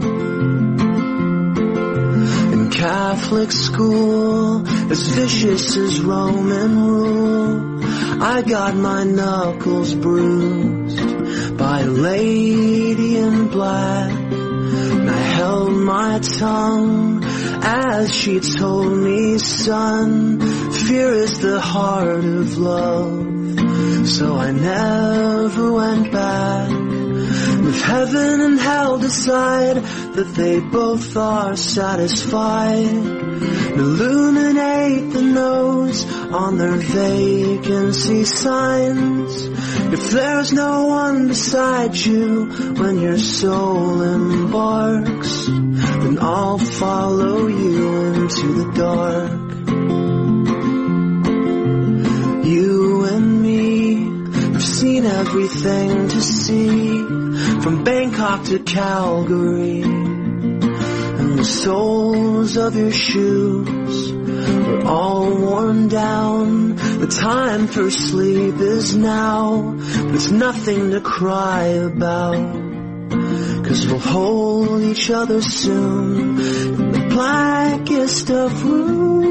In Catholic school, as vicious as Roman rule, I got my knuckles bruised by a lady in black, and I held my tongue as she told me, son, fear is the heart of love, so I never went back. And if heaven and hell decide that they both are satisfied, illuminate the nose on their vacancy signs. If there's no one beside you when your soul embarks, then I'll follow you into the dark. You and me have seen everything to see, from Bangkok to Calgary, and the soles of your shoes are all worn down. The time for sleep is now, but it's nothing to cry about, 'cause we'll hold each other soon in the blackest of rooms.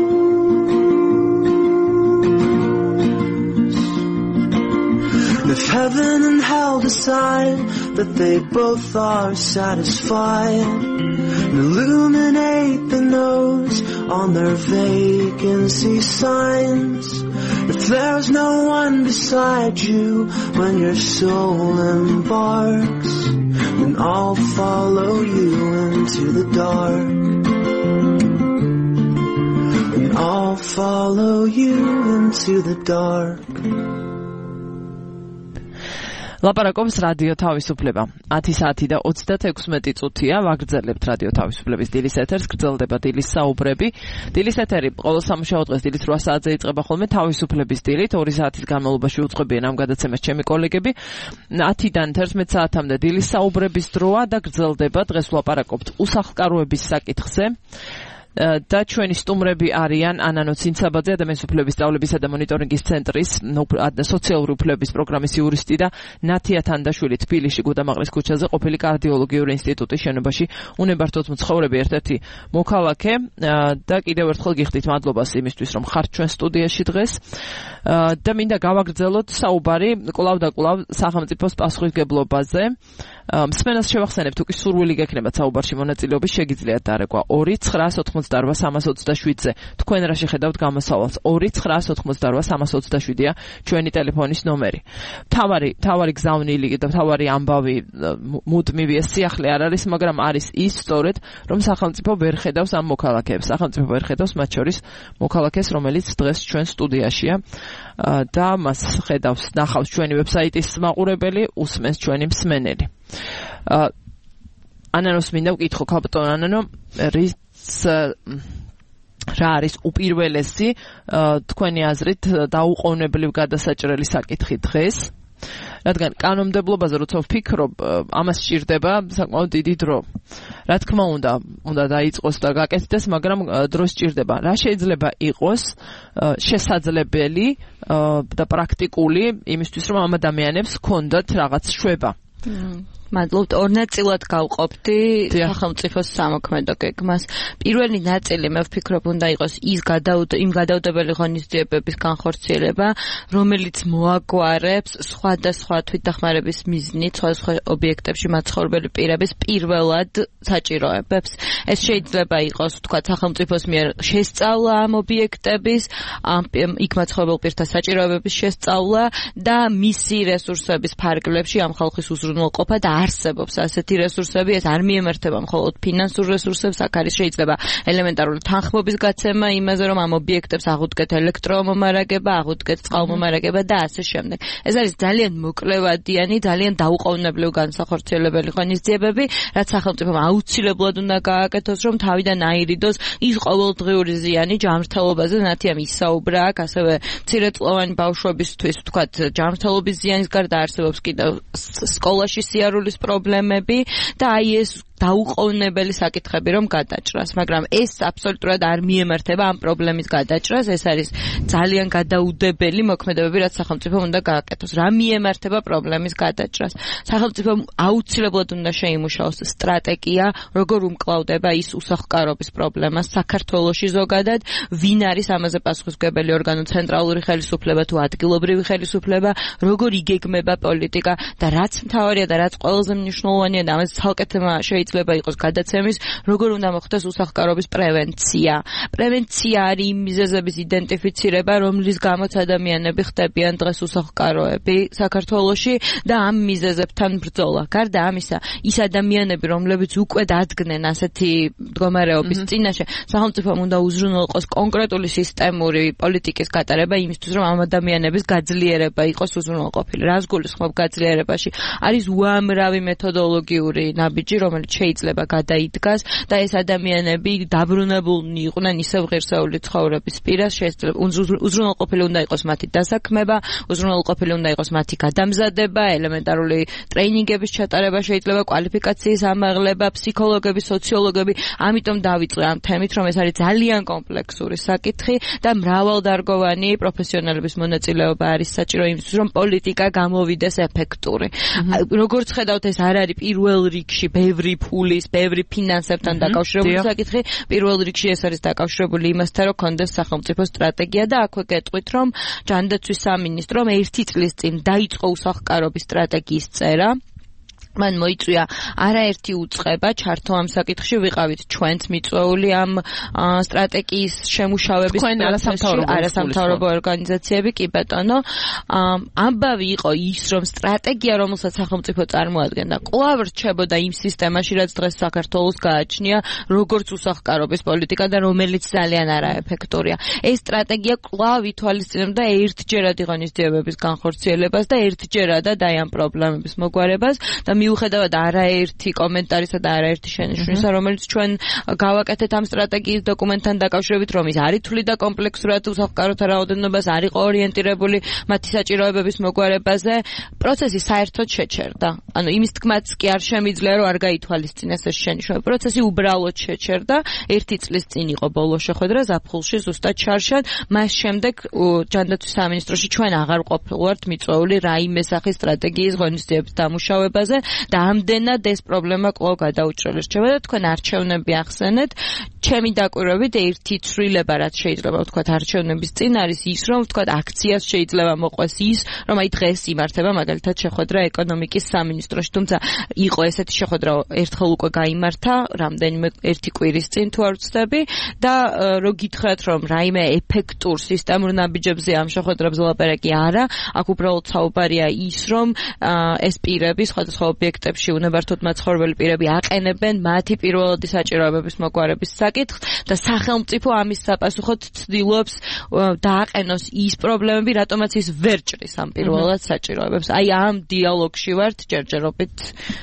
And if heaven and hell decide that they both are satisfied, and illuminate the nose on their vacancy signs, if there's no one beside you when your soul embarks, then I'll follow you into the dark. And I'll follow you into the dark. ლაპარაკობს რადიო თავისუფლება. 10 საათი და 36 წუთია ვაგრძელებთ რადიო თავისუფლების დილის ეთერს, გრძელდება დილის საუბრები. დილის ეთერი ყოველ სამუშაო დღეს დილის 8 საათზე იწყება ხოლმე თავისუფლების დილით, 2 საათის განმავლობაში უწყობიან ამ გადაცემას ჩემი კოლეგები. 10-დან 11 საათამდე დილის საუბრების დროა და გრძელდება. დღეს ვლაპარაკობთ უსახლკაროების საკითხზე. და ჩვენი სტუმრები არიან ანანო ცინცაბაძე, ადამიანის უფლებების სწავლებისა და მონიტორინგის ცენტრის სოციალური უფლებების პროგრამის იურისტი და ნათია თანდაშვილი, თბილისში გუდამაყრის ქუჩაზე ყოფილი კარდიოლოგიური ინსტიტუტის შენობაში უნებართვოდ მცხოვრები ერთ-ერთი მოქალაქე. და კიდევ ერთხელ გიხდით მადლობას იმისთვის, რომ ხართ ჩვენ სტუდიაში დღეს. და მინდა გავაგრძელოთ საუბარი კვლავ და კვლავ სახელმწიფოს პასუხისმგებლობაზე. მსმენელს შევახსენებ, თუ კი სურვილი გექნებათ საუბარში მონაწილეობის, შეგიძლიათ დარეკვა 2-988-327-ზე. თქვენ რა შეხედავთ გამოსავალს? 2-988-327-ია ჩვენი ტელეფონის ნომერი. თავარი გზავნილი და თავარი ამბავი მუდმივი სიახლე არ არის, მაგრამ არის ის სწორედ, რომ სახელმწიფო ვერ ხედავს ამ მოქალაქეებს. სახელმწიფო ვერ ხედავს მათ შორის მოქალაქეს, რომელიც დღეს ჩვენ სტუდიაშია. და მას ხედავს, ნახავს ჩვენი ვებსაიტის მაყურებელი, უსმენს ჩვენი მსმენელი. ანანოს მინდა ვკითხო, ქალბატონ ანანო, რა არის უპირველესი თქვენი აზრით დაუყოვნებლივ გადასაჭრელი საკითხი დღეს? რადგან კანონმდებლობაზე როცა ვფიქრობ, ამას სჭირდება საკმაოდ დიდი დრო. რა თქმა უნდა დაიწყოს და გაკეთდეს, მაგრამ დრო სჭირდება. რა შეიძლება იყოს შესაძლებელი და პრაქტიკული იმისთვის, რომ ამ ადამიანებს ჰქონდათ რაღაც შვება? მადლობთ. ორ ნაწილად გავყოფდი სახელმწიფოს სამოქმედო გეგმას. პირველი ნაწილი მე ვფიქრობ უნდა იყოს იმ გადაუდებელი ღონისძიებების განხორციელება, რომელიც მოაგვარებს სხვადასხვა თვითდახმარების მიზნით სხვადასხვა ობიექტებში მაცხოვრებელი პირების პირველად საჭიროებებს. ეს შეიძლება იყოს თქვათ სახელმწიფოს მიერ შესწავლა ამ ობიექტების, იქ მაცხოვრებელ პირთა საჭიროებების შესწავლა და მისი რესურსების ფარგლებში ამ ხალხის უზრუნველყოფა და არსებობს ასეთი რესურსები, ეს არ მიემართება მხოლოდ ფინანსურ რესურსებს, აქ არის შეიძლება ელემენტარული თანხმობის გაცემა იმაზე, რომ ამ ობიექტებს აღუდგეთ ელექტრომომარაგება, აღუდგეთ წყალმომარაგება და ასე შემდეგ. ეს არის ძალიან მოკლევადიანი, ძალიან დაუყოვნებლივ განსახორციელებელი ღონისძიებები, რაც სახელმწიფომ აუცილებლად უნდა გააკეთოს, რომ თავიდან აირიდოს ის ყოველდღიური ზიანი ჯანმრთელობაზე. ნათიამ ისაუბრა აქ, ასევე მცირეწლოვანი ბავშვებისთვის თქვათ ჯანმრთელობის ზიანის გარდა არსებობს კიდევ სკოლაში სიარულის პრობლემები და აი ეს დაუყოვნებელი საკითხები რომ გადაჭრას, მაგრამ ეს აბსოლუტურად არ მიემართება ამ პრობლემის გადაჭრას, ეს არის ძალიან გადაუდებელი მოქმედებები, რაც სახელმწიფომ უნდა გააკეთოს. რა მიემართება პრობლემის გადაჭრას? სახელმწიფომ აუცილებლად უნდა შეიმუშაოს სტრატეგია, როგორ უმკლავდება ის უსახლკარობის პრობლემა საქართველოში ზოგადად, ვინ არის ამაზე პასუხისმგებელი ორგანო, ცენტრალური ხელისუფლება თუ ადგილობრივი ხელისუფლება, როგორ იგეგმება პოლიტიკა და რაც მთავარია და რაც ყველაზე მნიშვნელოვანია და ამაზე ცალკე თემა შეიძლება შესაძლება იყოს გადაცემის, როგორ უნდა მოხდეს უსახლკარობის პრევენცია. პრევენცია არის იმ მიზეზების იდენტიფიცირება, რომლის გამოც ადამიანები ხდებიან დღეს უსახლკაროები საქართველოში და ამ მიზეზებთან ბრძოლა. გარდა ამისა, ის ადამიანები, რომლებიც უკვე დადგნენ ასეთი მდგომარეობის წინაშე, სახელმწიფომ უნდა უზრუნველყოს კონკრეტული სისტემური პოლიტიკის გატარება იმისთვის, რომ ამ ადამიანების გაძლიერება იყოს უზრუნველყოფილი. რას გულისხმობ გაძლიერებაში? არის უამრავი მეთოდოლოგიური ნაბიჯი, რომელიც შეიძლება გადაიდგას და ეს ადამიანები დაბრუნებულნი იყვნენ ისევ ღირსეული ცხოვრების პირას, შეიძლება უზრუნველყოფილი უნდა იყოს მათი დასაქმება, უზრუნველყოფილი უნდა იყოს მათი გადამზადება, ელემენტარული ტრეინინგების ჩატარება, შეიძლება კვალიფიკაციის ამაღლება, ფსიქოლოგები, სოციოლოგები, ამიტომ დავიწყე ამ თემით, რომ ეს არის ძალიან კომპლექსური საკითხი და მრავალდარგოვანი პროფესიონალების მონაწილეობა არის საჭირო იმისთვის, რომ პოლიტიკა გამოვიდეს ეფექტური. როგორც ხედავთ, ეს არ არის პირველ რიგში ბევრი ფულის, ბევრი ფინანსებთან დაკავშირებული საკითხი, პირველ რიგში ეს არის დაკავშირებული იმასთან, რომ კონდეს სახელმწიფო სტრატეგია და აქვე გეტყვით, რომ ჯანდაცვის სამინისტრომ 1 წლის წინ დაიწყო უსახლკარობის სტრატეგიის წერა. მან მოიწვია არაერთი უწყება ჩართო ამ საკითხში, ვიყავით ჩვენც მიწვეული ამ სტრატეგიის შემუშავების არასამთავრობო ორგანიზაციები, კი ბატონო. ამბავი იყო ის, რომ სტრატეგია, რომელსაც სახელმწიფო წარმოადგენდა, კვლავ რჩებოდა იმ სისტემაში, რაც დღეს საქართველოს გააჩნია, როგორც უსახლკარობის პოლიტიკა და რომელიც ძალიან არაეფექტურია. ეს სტრატეგია კვლავ ითვალისწინებდა ერთჯერადი ღონისძიებების განხორციელებას და ერთჯერადად აი ამ პრობლემების მოგვარებას და მიუხედავად არაერთი კომენტარისა და არაერთი შენიშვნისა, რომელიც ჩვენ გავაკეთეთ ამ სტრატეგიის დოკუმენტთან დაკავშირებით, რომ ის არ ითვლიდა კომპლექსურად უსახლკაროთა რაოდენობას, არ იყო ორიენტირებული მათი საჭიროებების მოგვარებაზე, პროცესი საერთოდ შეჩერდა. ანუ იმის თქმაც კი არ შემიძლია, რომ არ გაითვალისწინეს ეს შენიშვნა. პროცესი უბრალოდ შეჩერდა. 1 წლის წინ იყო ბოლო შეხვედრა ზაფხულში ზუსტად შარშან, მას შემდეგ ჯანდაცვის სამინისტროში ჩვენ აღარ ყოფილვართ მიწვეული რაიმე სახის სტრატეგიის ღონისძიების დამუშავებაზე. და ამდენად ეს პრობლემა კვლავ გადაუჭრელი რჩება და თქვენ არჩევნები ახსენეთ. ჩემი დაკვირვებით ერთი ცვლილება, რაც შეიძლება ვთქვათ არჩევნების წინ არის ის, რომ ვთქვათ აქციას შეიძლება მოყვეს ის, რომ აი დღეს იმართება მაგალითად შეხვედრა ეკონომიკის სამინისტროში. თუმცა იყო ესეთი შეხვედრა ერთხელ უკვე გაიმართა, რამდენიმე 1 კვირის წინ თუ არ ვცდები და რო გითხრათ, რომ რაიმე ეფექტურ სისტემურ ნაბიჯებზე ამ შეხვედრებზე ლაპარაკი არა, აქ უბრალოდ საუბარია ის, რომ ეს პირები სხვადასხვა ობიექტებში უნებართოდ მაცხოვრებელი პირები აყენებენ მათი პირველადი საჭიროებების მოგვარების საკითხს და სახელმწიფო ამის საპასუხოდ ცდილობს დააყენოს ის პრობლემები, რატომაც ის ვერ ჭრის ამ პირველად საჭიროებებს. აი ამ დიალოგში ვართ ჯერჯერობით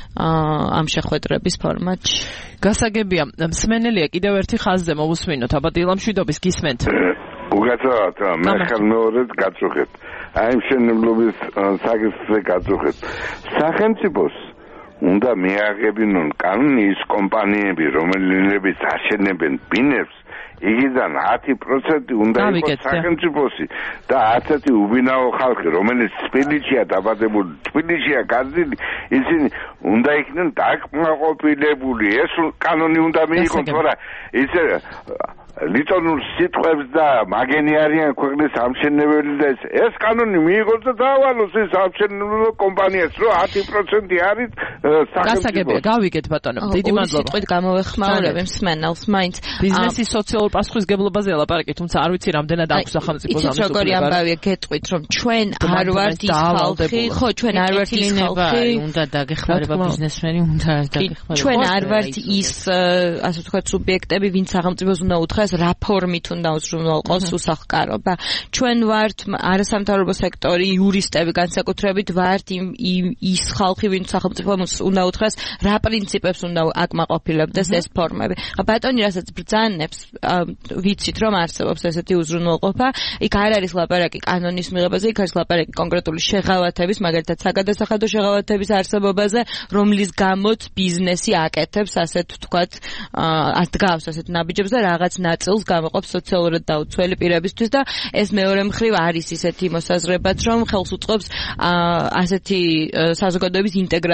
ამ შეხვედრების ფორმატში. გასაგებია, მსმენელია კიდევ ერთი ხაზზე მოვუსმინოთ. აბა დილამშვიდობის გისმენთ. უგაცავად, მე ხელმეორედ გაწუხებ. აი მშენებლობის საკითხზე გაწუხებ. სახელმწიფოს უნდა მიაღებინონ კანონი ის კომპანიები, რომელნებიც აშენებენ ბინებს, იგიდან 10% უნდა იყოს სახელმწიფოსი და 10 უბინაო ხალხი, რომელიც თბილისშია დაბადებული, თბილისშია გაძილი, ისინი უნდა იქნენ დაკმაყოფილებული. ეს კანონი უნდა მიიღონ, თორე ისე ლიტონურ სიტყვებს და მაგენი არიან ქვეყნის ამშენებელი და ეს კანონი მიიღოს და დავალოს ის ამშენებლო კომპანიას, რომ 10% არის გასაგებია. გავიგეთ ბატონო, დიდი მადლობა. სიტყვით გამოვეხმაურებ მსმენელს, მაინც ბიზნესის სოციალურ პასუხისგებლობაზე ლაპარაკით, თუმცა არ ვიცი რამდენად აქვს სახელმწიფოს ამის უფლება. როგორი ამბავია გეტყვით, რომ ჩვენ არ ვართ ის ხალხი, ხო, ჩვენ არ ვართ ის ხალხი, უნდა დაგეხმარება ბიზნესმენი, უნდა დაგეხმარება. ჩვენ არ ვართ ის, ასე ვთქვათ, სუბიექტები, ვინც სახელმწიფოს უნდა უთხრას რა ფორმით უნდა უზრუნველყოს უსახლკარობა. ჩვენ ვართ არასამთავრობო სექტორი, იურისტები განსაკუთრებით ვართ ის ხალხი, ვინც სახელმწიფოს უნდა უთხრას რა პრინციპებს უნდა აკმაყოფილებდეს ეს ფორმები. ბატონი რასაც ბრძანებს, ვიცით რომ არსებობს ესეთი უზრუნველყოფა. იქ არ არის ლაპარაკი კანონის მიღებაზე, იქ არის ლაპარაკი კონკრეტული შეღავათების, მაგალითად საგადასახადო შეღავათების არსებობაზე, რომლის გამოც ბიზნესი აკეთებს ასეთ ვთქვათ, დგავს ასეთ ნაბიჯებს და რაღაც ნაწილს გამოყოფს სოციალურად დაუცველი პირებისთვის და ეს მეორე მხრივ არის ისეთი მოსაზრებაც, რომ ხელს უწყობს ასეთი საზოგადოების ინტეგრაციას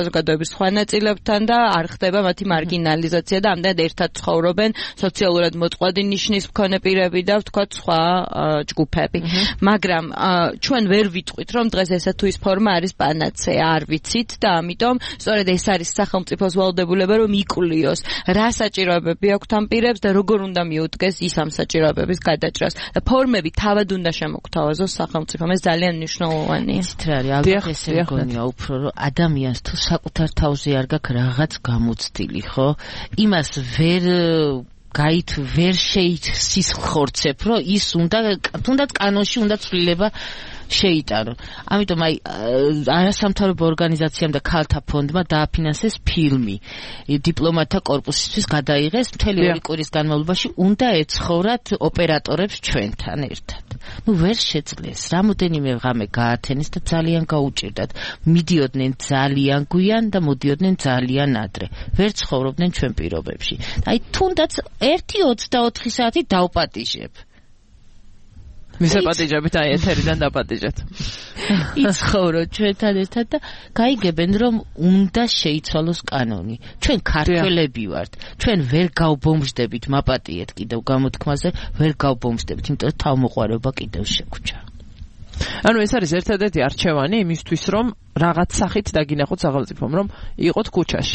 საზოგადოების სხვა ნაწილებთან და არ ხდება მათი მარგინალიზაცია და ამდენად ერთად ცხოვრობენ სოციალურად მოწყვლადი ნიშნის მქონე პირები და ვთქვათ სხვა ჯგუფები. მაგრამ ჩვენ ვერ ვიტყვით რომ დღეს ესა თუ ის ფორმა არის პანაცეა, არ ვიცით და ამიტომ სწორედ ეს არის სახელმწიფოს ვალდებულება რომ იკვლიოს რა საჭიროებები აქვთ ამ პირებს და როგორ უნდა მიუდგეს ის ამ საჭიროებების გადაჭრას და ფორმები თავად უნდა შემოგთავაზოს სახელმწიფომ. ეს ძალიან მნიშვნელოვანია. იცით რა არის, ალბათ ესე მგონია უფრო რომ ადამიანს თუ საკუთარ თავზე არ გაქვს რაღაც გამოცდილი, ხო? იმას ვერ შეიცხოვცებ, რომ ის უნდა თუნდაც კანონში უნდა ცვლილება შეიტანო. ამიტომ არასამთავრობო ორგანიზაციამ და ქალთა ფონდმა დააფინანსეს ფილმი. დიპლომატთა კორპუსისთვის გადაიღეს მთელი 2 კვირის განმავლობაში უნდა ეცხოვრათ ოპერატორებს ჩვენთან ერთად. ვერ შეძლეს. რამოდენიმე ღამე გაათენეს და ძალიან გაუჭირდათ. მიდიოდნენ ძალიან გვიან და მოდიოდნენ ძალიან ადრე. ვერ ცხოვრობდნენ ჩვენ პირობებში. თუნდაც 1-24 საათი დავპატიჟებ. მისაპატიჟებით ეთერიდან დაპატიჟეთ. იცხოვრო ჩვენთან ერთად და გაიგებენ რომ უნდა შეიცვალოს კანონი. ჩვენ ქართველები ვართ. ჩვენ ვერ გავბომბжდებით, მაპატიეთ კიდევ გამოთქმაზე, ვერ გავბომბжდებით, იმიტომ რომ თავმოყარება კიდევ შეგვჭა. ანუ ეს არის ერთადერთი არჩევანი იმისთვის რომ რაღაც სახით დაგინახოთ სახელმწიფომ რომ იყოთ ქუჩაში.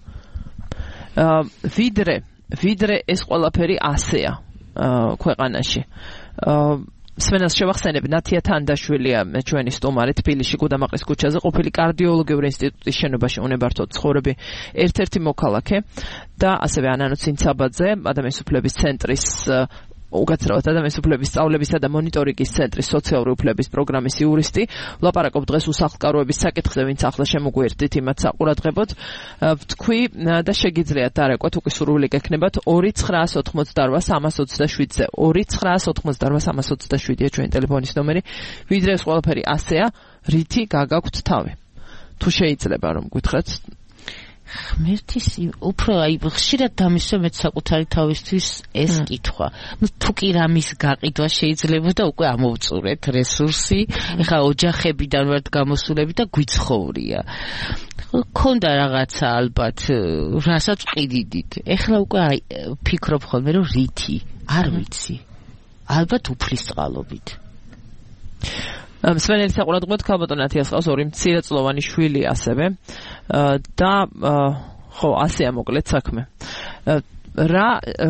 ვიდრე ეს ყველაფერი ასეა ქვეყანაში. სვენას შევახსენებ, ნათია თანდაშვილია ჩვენი სტუმარი თბილისში გუდამაყრის ქუჩაზე ყოფილი კარდიოლოგიური ინსტიტუტის შენობაში უნებართვოდ ცხოვრები ერთ-ერთი მოქალაქე და ასევე ანანო ცინცაბაძე ადამიანის უფლების ცენტრის უკაცრავად ადამიანის უფლების სწავლებისა და მონიტორინგის ცენტრის სოციალური უფლების პროგრამის იურისტი. ვლაპარაკობ დღეს უსახლკაროების საკითხზე, ვინც ახლა შემოგვიერთდით იმათ საყურადღებოდ. ვთქვი და შეგიძლიათ დარეკოთ, უკვე სურვილი გექნებათ 2-988-327-ზე. 2-988-327-ია ჩვენი ტელეფონის ნომერი. ვიდრე ეს ყველაფერი ასეა, რითი გაგაქვთ თავი. თუ შეიძლება რომ გითხრათ ღმერთის უფრო ხშირად დამისვამეთ საკუთარი თავისთვის ეს კითხვა. თუ კი რამის გაყიდვა შეიძლება და უკვე ამოვწურეთ რესურსი, ეხლა ოჯახებიდან ვართ გამოსულები და გვიცხოვრია. ქონდა რაღაცა ალბათ, რასაც ყიდიდით. ეხლა უკვე ფიქრობ ხოლმე რომ რითი, არ ვიცი. ალბათ უფლისწყალობით. სვენელი საყურადღებოდ ქალბატონ ათიას ყავს 2 მცირეწლოვანი შვილი ასევე და ხო ასეა მოკლედ საქმე. რა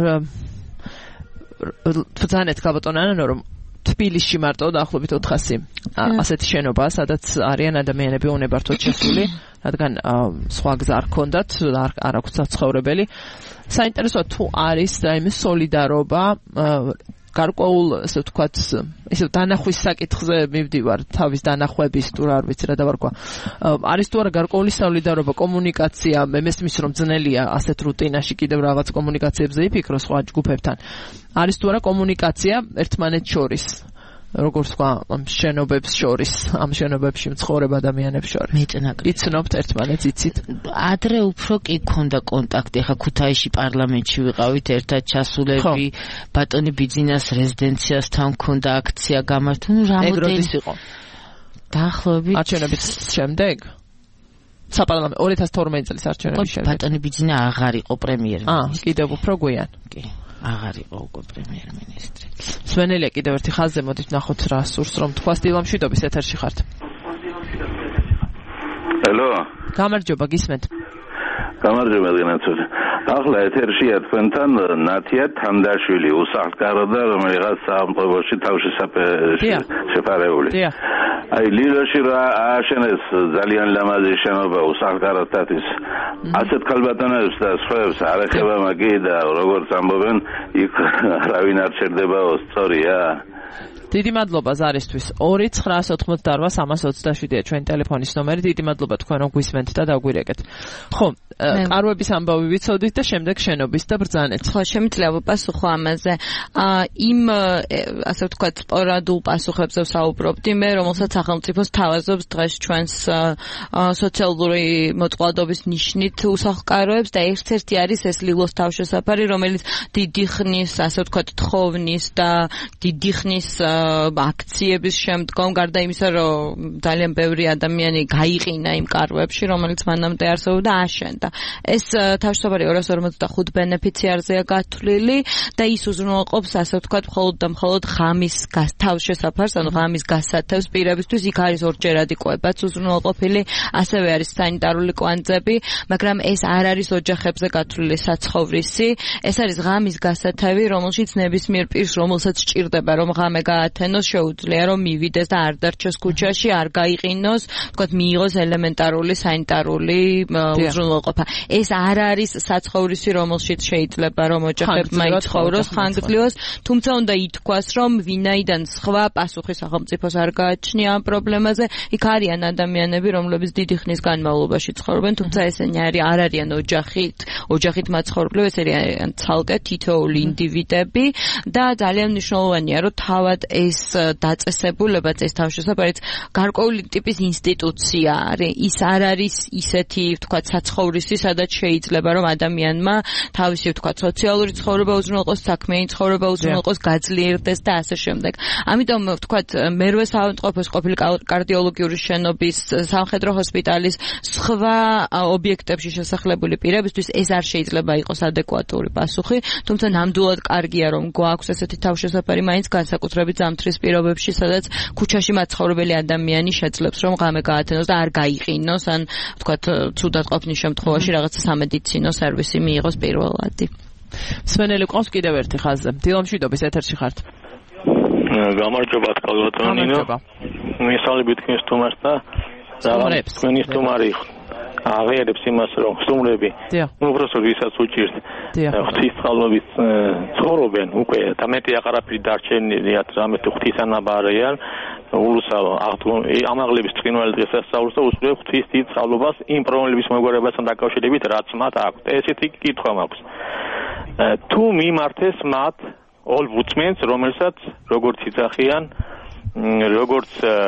თვითონეთ ქალბატონ ანანო რომ თბილისში მარტო დაახლოებით 400 ასეთი შენობა, სადაც არიან ადამიანები უნებართვოდ შესული, რადგან სხვა გზა არ ჰქონდათ, არ აქვთ საცხოვრებელი. საინტერესოა თუ არის რაიმე სოლიდარობა გარკვეულ, ასე ვთქვათ, ისე დანახვის საკითხზე მივდივარ, თავის დანახვების თუ რა არ ვიცი რა დავარქვა. არის თუ არა გარკვეული სოლიდარობა, კომუნიკაცია, მე მესმის რომ ძნელია ასეთ რუტინაში კიდევ რაღაც კომუნიკაციებზე იფიქრო სხვა ჯგუფებთან. არის თუ არა კომუნიკაცია ერთმანეთს შორის, როგორც თქვა, ამ შენობებს შორის, ამ შენობებში მცხოვრებ ადამიანებს შორის. მეტნაკრით. იცნობთ ერთმანეთს, იცით? ადრე უფრო კი ქონდა კონტაქტი, ხა ქუთაისში პარლამენტში ვიყავით ერთად ჩასულები, ბატონი ბიძინას რეზიდენციასთან ქონდა აქცია გამართული, რამოდენი იყო. დაახლოებით არჩევნების შემდეგ? საპარლამენტო 2012 წლის არჩევნების შემდეგ. ბატონი ბიძინა აღარ იყო პრემიერ-მინისტრი. კიდევ უფრო გვიან. კი. აღარ იყო უკვე პრემიერ-მინისტრი. სვენელია კიდევ ერთი ხაზზე, მოდით ნახოთ რა სურს რომ თქვა დილამშვიდობის ეთერში ხართ. ჰელო. გამარჯობა, გისმენთ. გამარჯობა გენაცოლე. ახლა ეთერშია თქვენთან ნათია თანდაშვილი, უსახლკარო და რომელიღაც სამყაროში თავში შეფარებული. აი ლილოში რა ააშენეს ძალიან ლამაზი შენობა უსახლკაროთათვის. ასეთ ქალბატონებს და სხვებს არ ეხება მაგი და როგორც ამბობენ, იქ არავინ არ ჩერდებაო, სწორია. დიდი მადლობა ზარისთვის. 2-988-327-ია ჩვენი ტელეფონის ნომერი. დიდი მადლობა თქვენ რომ გვისმენთ და დაგვირეკეთ. ხო, კარვების ამბავი ვიცოდით და შემდეგ შენობის და ბრძანეთ. ხო, შემიძლია ვაპასუხო ამაზე. იმ ასე ვთქვათ, სპორადულ პასუხებზე ვსაუბრობდი მე, რომელსაც სახელმწიფოს თავაზობს დღეს ჩვენს სოციალური მოწყვლადობის ნიშნით უსახლკაროებს და ერთ-ერთი არის ეს ლილოს თავშესაფარი, რომელიც დიდი ხნის, ასე ვთქვათ, თხოვნის და დიდი ხნის აქციების შემდგომ, გარდა იმისა, რომ ძალიან ბევრი ადამიანი გაიყინა იმ კარვებში, რომელიც მანამდე არსებობდა, აშენდა. ეს თავშესაფარი 245 ბენეფიციარზეა გათვლილი და ის უზრუნველყოფს, ასე ვთქვათ, მხოლოდ და მხოლოდ ღამის თავშესაფარს, ანუ ღამის გასათევს პირებისთვის. იქ არის ორჯერად იკვებაც უზრუნველყოფილი, ასევე არის სანიტარული კვანძები, მაგრამ ეს არ არის ოჯახებზე გათვლილი საცხოვრისი. ეს არის ღამის გასათევი, რომელშიც ნებისმიერ პირს, რომელსაც სჭირდება, რომ ღამე გაათენოს, შეუძლია რომ მივიდეს და არ დარჩოს ქუჩაში, არ გაიყინოს, თქვათ, მიიღოს ელემენტარული სანიტარული უზრუნველყოფა. ეს არ არის საცხოვრისი, რომელშიც შეიძლება რომ ოჯახებმა იცხოვროს, ხანგრძლივოს, თუმცა უნდა ითქვას, რომ ვინაიდან სხვა პასუხი სახელმწიფოს არ გააჩნია ამ პრობლემაზე, იქ არიან ადამიანები, რომლებიც დიდი ხნის განმავლობაში ცხოვრობენ, თუმცა ესენი არ არიან ოჯახით მაცხოვრებლები, ეს არიან ცალკე თითოეული ინდივიდები და ძალიან მნიშვნელოვანია, რომ თავად ეს დაწესებულება, ეს თავშესაფარიც გარკვეული ტიპის ინსტიტუცია არის. ის არ არის ისეთი, ვთქვათ, საცხოვრისი, სადაც შეიძლება რომ ადამიანმა თავისი, ვთქვათ, სოციალური ცხოვრება უზრუნველყოს, საქმიანი ცხოვრება უზრუნველყოს, გაძლიერდეს და ასე შემდეგ. ამიტომ, ვთქვათ, მერვე საავადმყოფოს ყოფილი კარდიოლოგიური შენობის, სამხედრო ჰოსპიტალის სხვა ობიექტებში შესახლებული პირებისთვის ეს არ შეიძლება იყოს ადეკვატური პასუხი, თუმცა ნამდვილად კარგია რომ გვაქვს ესეთი თავშესაფარი მაინც განსაკუთრებით ზამთრის პირობებში, სადაც ქუჩაში მაცხოვრებელი ადამიანი შეძლებს რომ ღამე გაათენოს და არ გაიყინოს, ან ვთქვათ, ცუდად ყოფნის შემთხვევაში რაღაცა სამედიცინო სერვისი მიიღოს პირველადი. მსმენელი ყავს კიდევ ერთი ხაზზე. დილამშვიდობის ეთერში ხართ. გამარჯობა თქალბატონინო. მისალებით თქვენ სტუმარს და თქვენი სტუმარი აღიარებს იმას, რომ სტუმრები უბრალოდ ვისაც უჭირთ ღვთისწყალობის ცხოვრობენ უკვე და მეტი აღარაფერი დარჩენიათ, რამე ღვთისანაბარიან ამაღლების წყინვალე დღესასწაულს და უსურვებ ღვთის დიდ წყალობას იმ პრობლემების მოგვარებასთან დაკავშირებით, რაც მათ აქვს. ესეთი კითხვა მაქვს. თუ მიმართეს მათ ოლბუცმენს, რომელსაც როგორც იძახიან, როგორც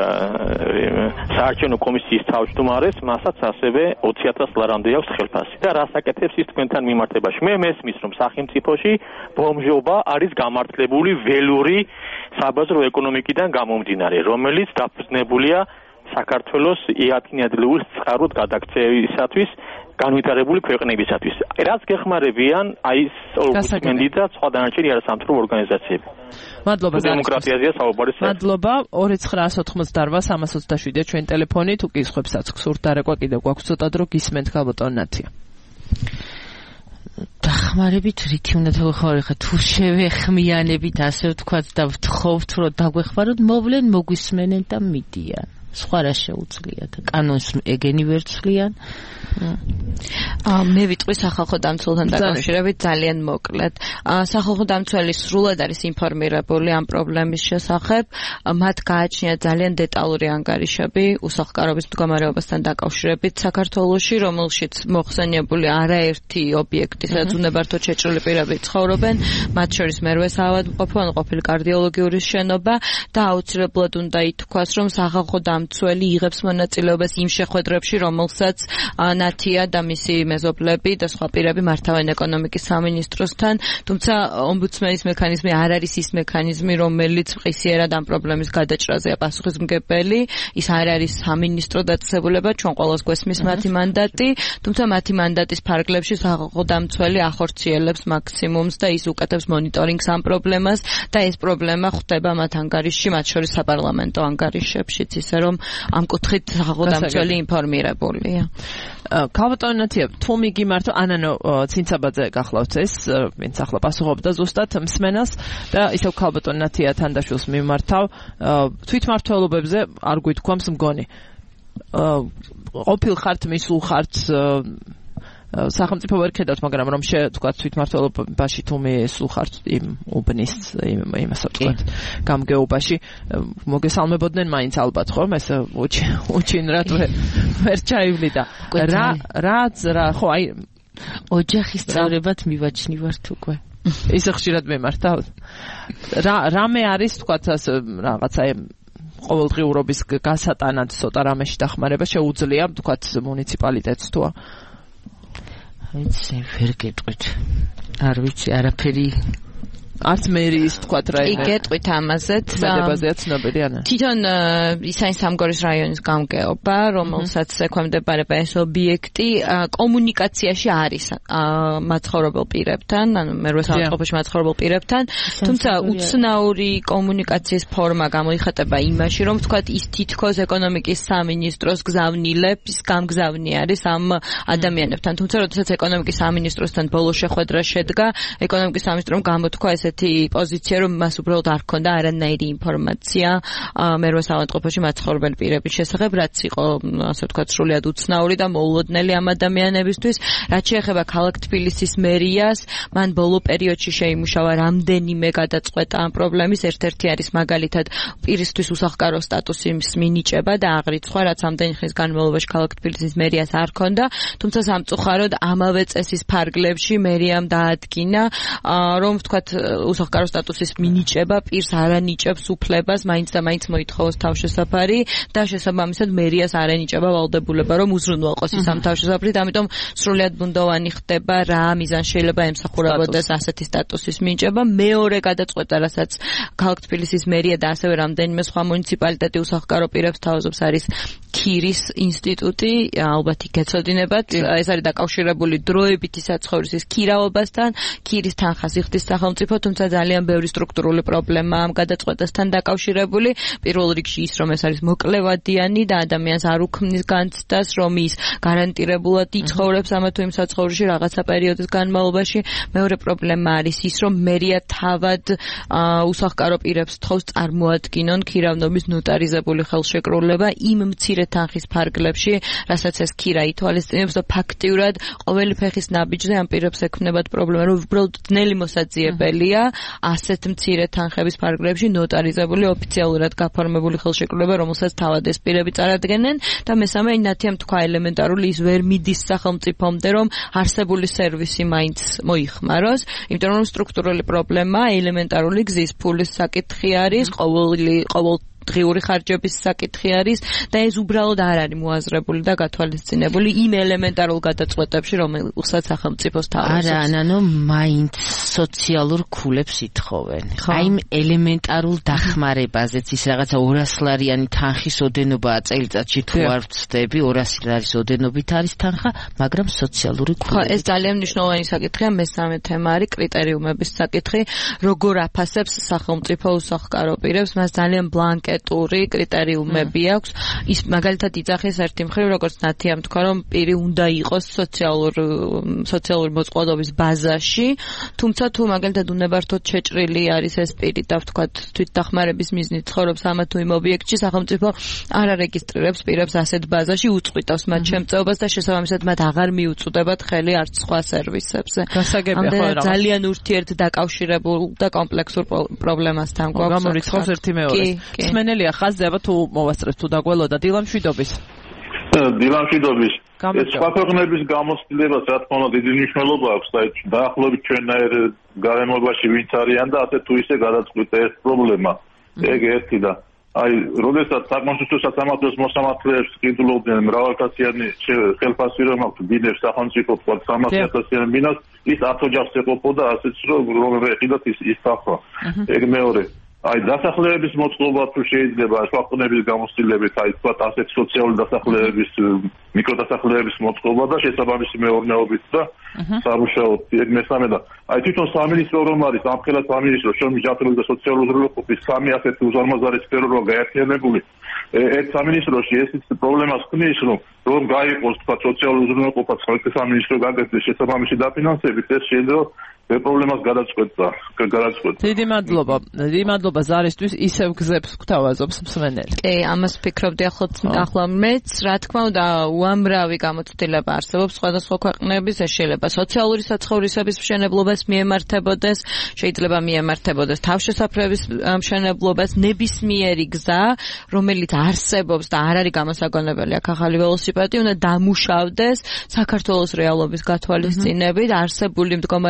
საარჩევნო კომისიის თავმჯდომარეს, მასაც ასევე 20,000 ლარამდე აქვს ხელფასი და რას აკეთებს ის თქვენთან მიმართებაში. მე მესმის, რომ სახელმწიფოში ბომჟობა არის გამართლებული ველური საბაზრო ეკონომიკიდან გამომდინარე, რომელიც დაფუძნებულია საქართველოს იათინადლებულ წყაროდ გადაქცევისათვის განვითარებული ქვეყნებისათვის. რაც გეხმარებიან ის ოლბუცმენი და სხვა დანარჩენი არასამთავრობო ორგანიზაციები. მადლობა დემოკრატიაზეა საუბარი. მადლობა 2989327 ჩვენ ტელეფონი, თუ კითხვებსაც გსურთ დარეკვა კიდევ გვაქვს ცოტა დრო, გისმენთ გაბატონ ნათია. დახმარებით რითი უნდა დავეხმაროთ, თუ შევეხმიანებით, ასე ვთქვათ და ვთხოვთ რომ დაგვეხმაროთ, მოვლენ, მოგვისმენენ და მიდიან. სხვა რა შეუძლიათ? კანონს ეგენი ვერ ცვლიან. მე ვიტყვი სახალხო დამცველთან დაკავშირებით ძალიან მოკლედ. სახალხო დამცველი სრულად არის ინფორმირებული ამ პრობლემის შესახებ. მათ გააჩნიათ ძალიან დეტალური ანგარიშები უსახლკარობის მდგომარეობასთან დაკავშირებით საქართველოში, რომელშიც მოხსენიებული არაერთი ობიექტი, სადაც უნებართოდ შეჭრილი პირები ცხოვრობენ, მათ შორის მერვე საავადმყოფო, ანუ ყოფილი კარდიოლოგიური შენობა და აუცილებლად უნდა ითქვას, რომ სახალხო დამცველი იღებს მონაწილეობას იმ შეხვედრებში, რომელსაც ნათია და მისი მეზობლები და სხვა პირები მართავენ ეკონომიკის სამინისტროსთან, თუმცა ომბუდსმენის მექანიზმი არ არის ის მექანიზმი, რომელიც მყისიერად ამ პრობლემის გადაჭრაზეა პასუხისმგებელი. ის არ არის სამინისტრო დაწესებულება, ჩვენ ყოველს გვესმის მათი მანდატი, თუმცა მათი მანდატის ფარგლებში სახალხო დამცველი ახორციელებს მაქსიმუმს და ის უკეთებს მონიტორინგს ამ პრობლემას და ეს პრობლემა ხვდება მათ ანგარიშში, მათ შორის საპარლამენტო ანგარიშებშიც, ისე რომ ამ კუთხით სახალხო დამცველი ინფორმირებულია. ქალბატონ ნათია, თუ მიგიმართო, ანანო ცინცაბაძე გახლავთ ეს, ვინც ახლა პასუხობდა ზუსტად მსმენელს და ისევ ქალბატონ ნათია თანდაშვილს მიმართავ, თვითმმართველობებზე არ გვითქვამს მგონი. ყოფილ ხართ, მისულ ხართ სახელმწიფო ვერ ხედავთ, მაგრამ რომ თქვათ თვითმმართველობაში თუ მისულ ხართ იმ უბნის იმასო თქვათ გამგეობაში, მოგესალმებოდნენ მაინც ალბათ ხომ ეს უჩინრად ვერ ჩაივლიდა. რა ხო აი ოჯახის წევრებად მივაჩნივართ უკვე. ისე ხშირად მიმართავთ. რამე არის თქვათ რაღაცა ყოველდღიურობის გასატანად ცოტა რამეში დახმარება შეუძლია თქვათ მუნიციპალიტეტს თუა? ვიცი, ვერ გეტყვით. არ ვიცი, არაფერი არც მერის თქვათ რა იქ გეტყვით ამაზეც მედებაზეა ცნობილი ანა თვითონ ისანის სამგორის რაიონის გამგეობა რომელსაც ექვემდებარება ეს ობიექტი კომუნიკაციაში არის მაცხოვრებელ პირებთან ანუ მერვე საავადმყოფოში მაცხოვრებელ პირებთან თუმცა უცნაური კომუნიკაციის ფორმა გამოიხატება იმაში რომ თქვათ ის თითქოს ეკონომიკის სამინისტროს გზავნილებს გამგზავნი არის ამ ადამიანებთან თუმცა როდესაც ეკონომიკის სამინისტროსთან ბოლო შეხვედრა შედგა ეკონომიკის სამინისტრომ გამოთქვა ესეთი პოზიცია რომ მას უბრალოდ არ ჰქონდა არანაირი ინფორმაცია მერვე საავადმყოფოში მაცხოვრებელი პირების შესახებ რაც იყო ასე ვთქვათ სრულიად უცნაური და მოულოდნელი ამ ადამიანებისთვის რაც შეეხება ქალაქ თბილისის მერიას მან ბოლო პერიოდში შეიმუშავა რამდენიმე გადაწყვეტა ამ პრობლემის ერთ-ერთი არის მაგალითად პირისთვის უსახკარო სტატუსის მინიჭება და აღრიცხვა რაც ამდენი ხნის განმავლობაში ქალაქ თბილისის მერიას არ ჰქონდა თუმცა სამწუხაროდ ამავე წესის ფარგლებში მერიამ დაადგინა რომ ვთქვათ უსახკარო სტატუსის მინიჭება პირს არ ანიჭებს უფლებას მაინც და მაინც მოითხოვოს თავშესაფარი და შესაბამისად მერიას არ ანიჭება ვალდებულება რომ უზრუნველყოს ის ამ თავშესაფრით ამიტომ სრულიად ბუნდოვანი ხდება რა მიზანი შეიძლება ემსახურებოდეს ასეთი სტატუსის მინიჭება მეორე გადაწყვეტა რასაც ქალაქ თბილისის მერია და ასევე რამდენიმე სხვა მუნიციპალიტეტი უსახკარო პირებს თავაზობს არის ქირის ინსტიტუტი ალბათ იქეცოდინებათ ეს არის დაკავშირებული დროებითი საცხოვრისის ქირაობასთან ქირის თანხას იხდის სახელმწიფო თუმცა ძალიან ბევრი სტრუქტურული პრობლემა ამ გადაწყვეტასთან დაკავშირებული პირველ რიგში ის რომ ეს არის მოკლევადიანი და ადამიანს არ უქმნის განცდას რომ ის გარანტირებულად იცხოვრებს ამა თუ იმ საცხოვრისში რაღაცა პერიოდის განმავლობაში მეორე პრობლემა არის ის რომ მერია თავად უსახკარო პირებს თხოვს წარმოადგინონ ქირავნობის ნოტარიზებული ხელშეკრულება იმ მცირე თანხის ფარგლებში რასაც ეს ქირა ითვალისწინებს და ფაქტიურად ყოველი ფეხის ნაბიჯზე ამ პირებს ექმნებათ პრობლემა რომ უბრალოდ ძნელი მოსაძიებელია ასეთ მცირე თანხების ფარგლებში ნოტარიზებული ოფიციალურად გაფორმებული ხელშეკრულება რომელსაც თავად ეს პირები წარადგენენ და მესამე ინათიამ თქვა ელემენტარული ის ვერ მიდის სახელმწიფომდე რომ არსებული სერვისი მაინც მოიხმაროს იმიტომ რომ სტრუქტურული პრობლემა ელემენტარული გზის ფულის საკითხი არის ყოველ დღიური ხარჯების საკითხი არის და ეს უბრალოდ არ არის მოაზრებული და გათვალისწინებული იმ ელემენტარულ გადაწყვეტებში რომელსაც სახელმწიფოს თავაზობს. არა, ანანო მაინც სოციალურ ქულებს ითხოვენ. აი იმ ელემენტარულ დახმარებაზეც ის რაღაცა 200 ლარიანი თანხის ოდენობაა წელიწადში თუ არ ვცდები 200 ლარის ოდენობით არის თანხა, მაგრამ სოციალური ქულები. ხო, ეს ძალიან მნიშვნელოვანი საკითხია, მესამე თემა არის კრიტერიუმების საკითხი, როგორ აფასებს სახელმწიფო უსახკარო პირებს, მას ძალიან ბლანკეტური კრიტერიუმები აქვს. ის მაგალითად იძახეს ერთი მხრივ, როგორც ნათიამ თქვა, რომ პირი უნდა იყოს სოციალური მოწყობილობის ბაზაში, თუმცა თუ მაგალითად უნებართოდ შეჭრილი არის ეს პირი და ვთქვათ თვითდახმარების მიზნით ცხოვრობს ამა თუ იმ ობიექტში, სახელმწიფო არ არეგისტრირებს პირებს ასეთ ბაზაში, უწყვიტავს მათ შემწეობას და შესაბამისად მათ აღარ მიუწვდებათ ხელი არც სხვა სერვისებზე. გასაგებია ხო რა. ძალიან ურთიერთდაკავშირებულ და კომპლექსურ პრობლემასთან გვაქვს. გამორიცხავს ერთი მეორე. სმენელია ხაზზე აბა თუ მოვასწრებთ თუ დაგველოდა დილამშვიდობის. დილამშვიდობის. ეს სხვა ქვეყნების გამოცდილებას რა თქმა უნდა დიდი მნიშვნელობა აქვს და დაახლოებით ჩვენნაირ გარემოებაში ვინც არიან და ასე თუ ისე გადაწყვიტა ეს პრობლემა. ეგ ერთი და აი, როდესაც საკონსტიტუციო სასამართლოს მოსამართლეებს ყიდულობდნენ მრავალკაციანი ხელფასი რომ აქვს დინებს სახელმწიფო 300,000-იან ბინას, ის 10 ოჯახს ეყოფოდა ასეც რომ ეყიდათ ის თანხა. ეგ მეორე. აი დასახლებების მოწყობა თუ შეიძლება სხვა ქვეყნების გამოცდილებით, აი თქვა ასეთ სოციალური დასახლებების მიკროდასახლებების მოწყობა და შესაბამისი მეურნეობით და სამუშაოდ ეგ მესამე და აი თვითონ სამინისტრო რომ არის ამხელა სამინისტრო შრომის და სოციალური უზრუნველყოფის სამი ასეთი უზარმაზარი სფერო რო გაერთიანებული ერთ სამინისტროში ეს პრობლემას ქმნის რომ გაიყოს თქვა სოციალური უზრუნველყოფა ხალხის სამინისტრო გაგრძელდეს შესაბამისი დაფინანსებით ეს შეიძლება ეს პრობლემას გადაწყვეტა. დიდი მადლობა ზარისთვის ისევ გზებს გვთავაზობს მსმენელი. კი, ამას ვფიქრობდი ახლა მეც, რა თქმა უნდა, უამრავი გამოცდილება არსებობს სხვადასხვა ქვეყნების, ეს შეიძლება სოციალური საცხოვრისების მშენებლობას მიემართებოდეს, შეიძლება მიემართებოდეს თავშესაფრების მშენებლობას, ნებისმიერი გზა, რომელიც არსებობს და არ არის გამოსაგონებელი აქ ახალი ველოსიპედი, უნდა დამუშავდეს საქართველოს რეალობის გათვალისწინებით, არსებული მდგომარეობის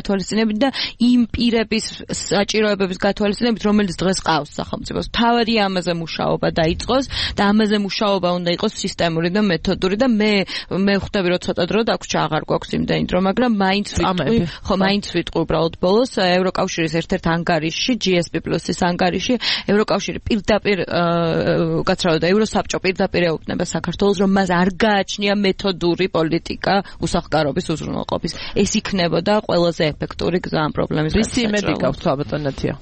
გათვალისწინებით და იმ პირების საჭიროებების გათვალისწინებით, რომელიც დღეს ყავს სახელმწიფოს. თავი ამაზე მუშაობა დაიწყოს და ამაზე მუშაობა უნდა იყოს სისტემური და მეთოდური და მე ხვდები რომ ცოტა დრო დაგვჭა აღარ გვაქვს იმდენი დრო, მაგრამ მაინც ვიტყვი უბრალოდ ბოლოს ევროკავშირის ერთ-ერთ ანგარიშში, GSP+-ის ანგარიშში, ევროკავშირი პირდაპირ გაცრავდა ევროსაბჭო პირდაპირ ეუბნება საქართველოს, რომ მას არ გააჩნია მეთოდური პოლიტიკა უსახლკარობის უზრუნველყოფის. ეს იქნებოდა ყველაზე ეფექტური გზა ამ პრობლემის გასაჭრელად. ისი იმედი გაქვთ ბატონ ნათია?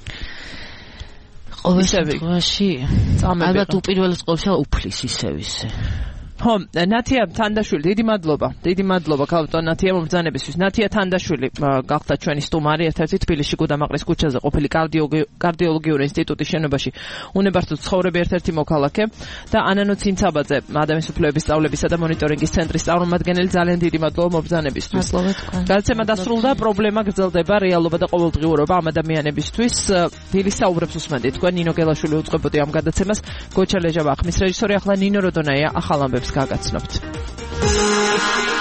ყოველ შემთხვევაში ალბათ უპირველეს ყოვლისა უფლის ისე. ხო, ნათია თანდაშვილი, დიდი მადლობა ქალბატონ ნათია მომბრძანებისთვის. ნათია თანდაშვილი გახდა ჩვენი სტუმარი, ერთ-ერთი თბილისში გუდამაყრის ქუჩაზე ყოფილი კარდიოლოგიური ინსტიტუტის შენობაში უნებართვით ცხოვრები ერთ-ერთი მოქალაქე და ანანო ცინცაბაძე, ადამიანის უფლებების სწავლებისა და მონიტორინგის ცენტრის წარმომადგენელი, ძალიან დიდი მადლობა მომბრძანებისთვის. გადაცემა დასრულდა, პრობლემა გრძელდება, რეალობა და ყოველდღიურობა ამ ადამიანებისთვის. დილის საუბრებს უსმენთ თქვენ, ნინო გელაშვილი უწყებოდი ამ გადაცემას, გოჩა ლეჟავა ხმის რეჟისორი, ახლა ნინო როდონაია ახალ ამბებს გაგაცნობთ.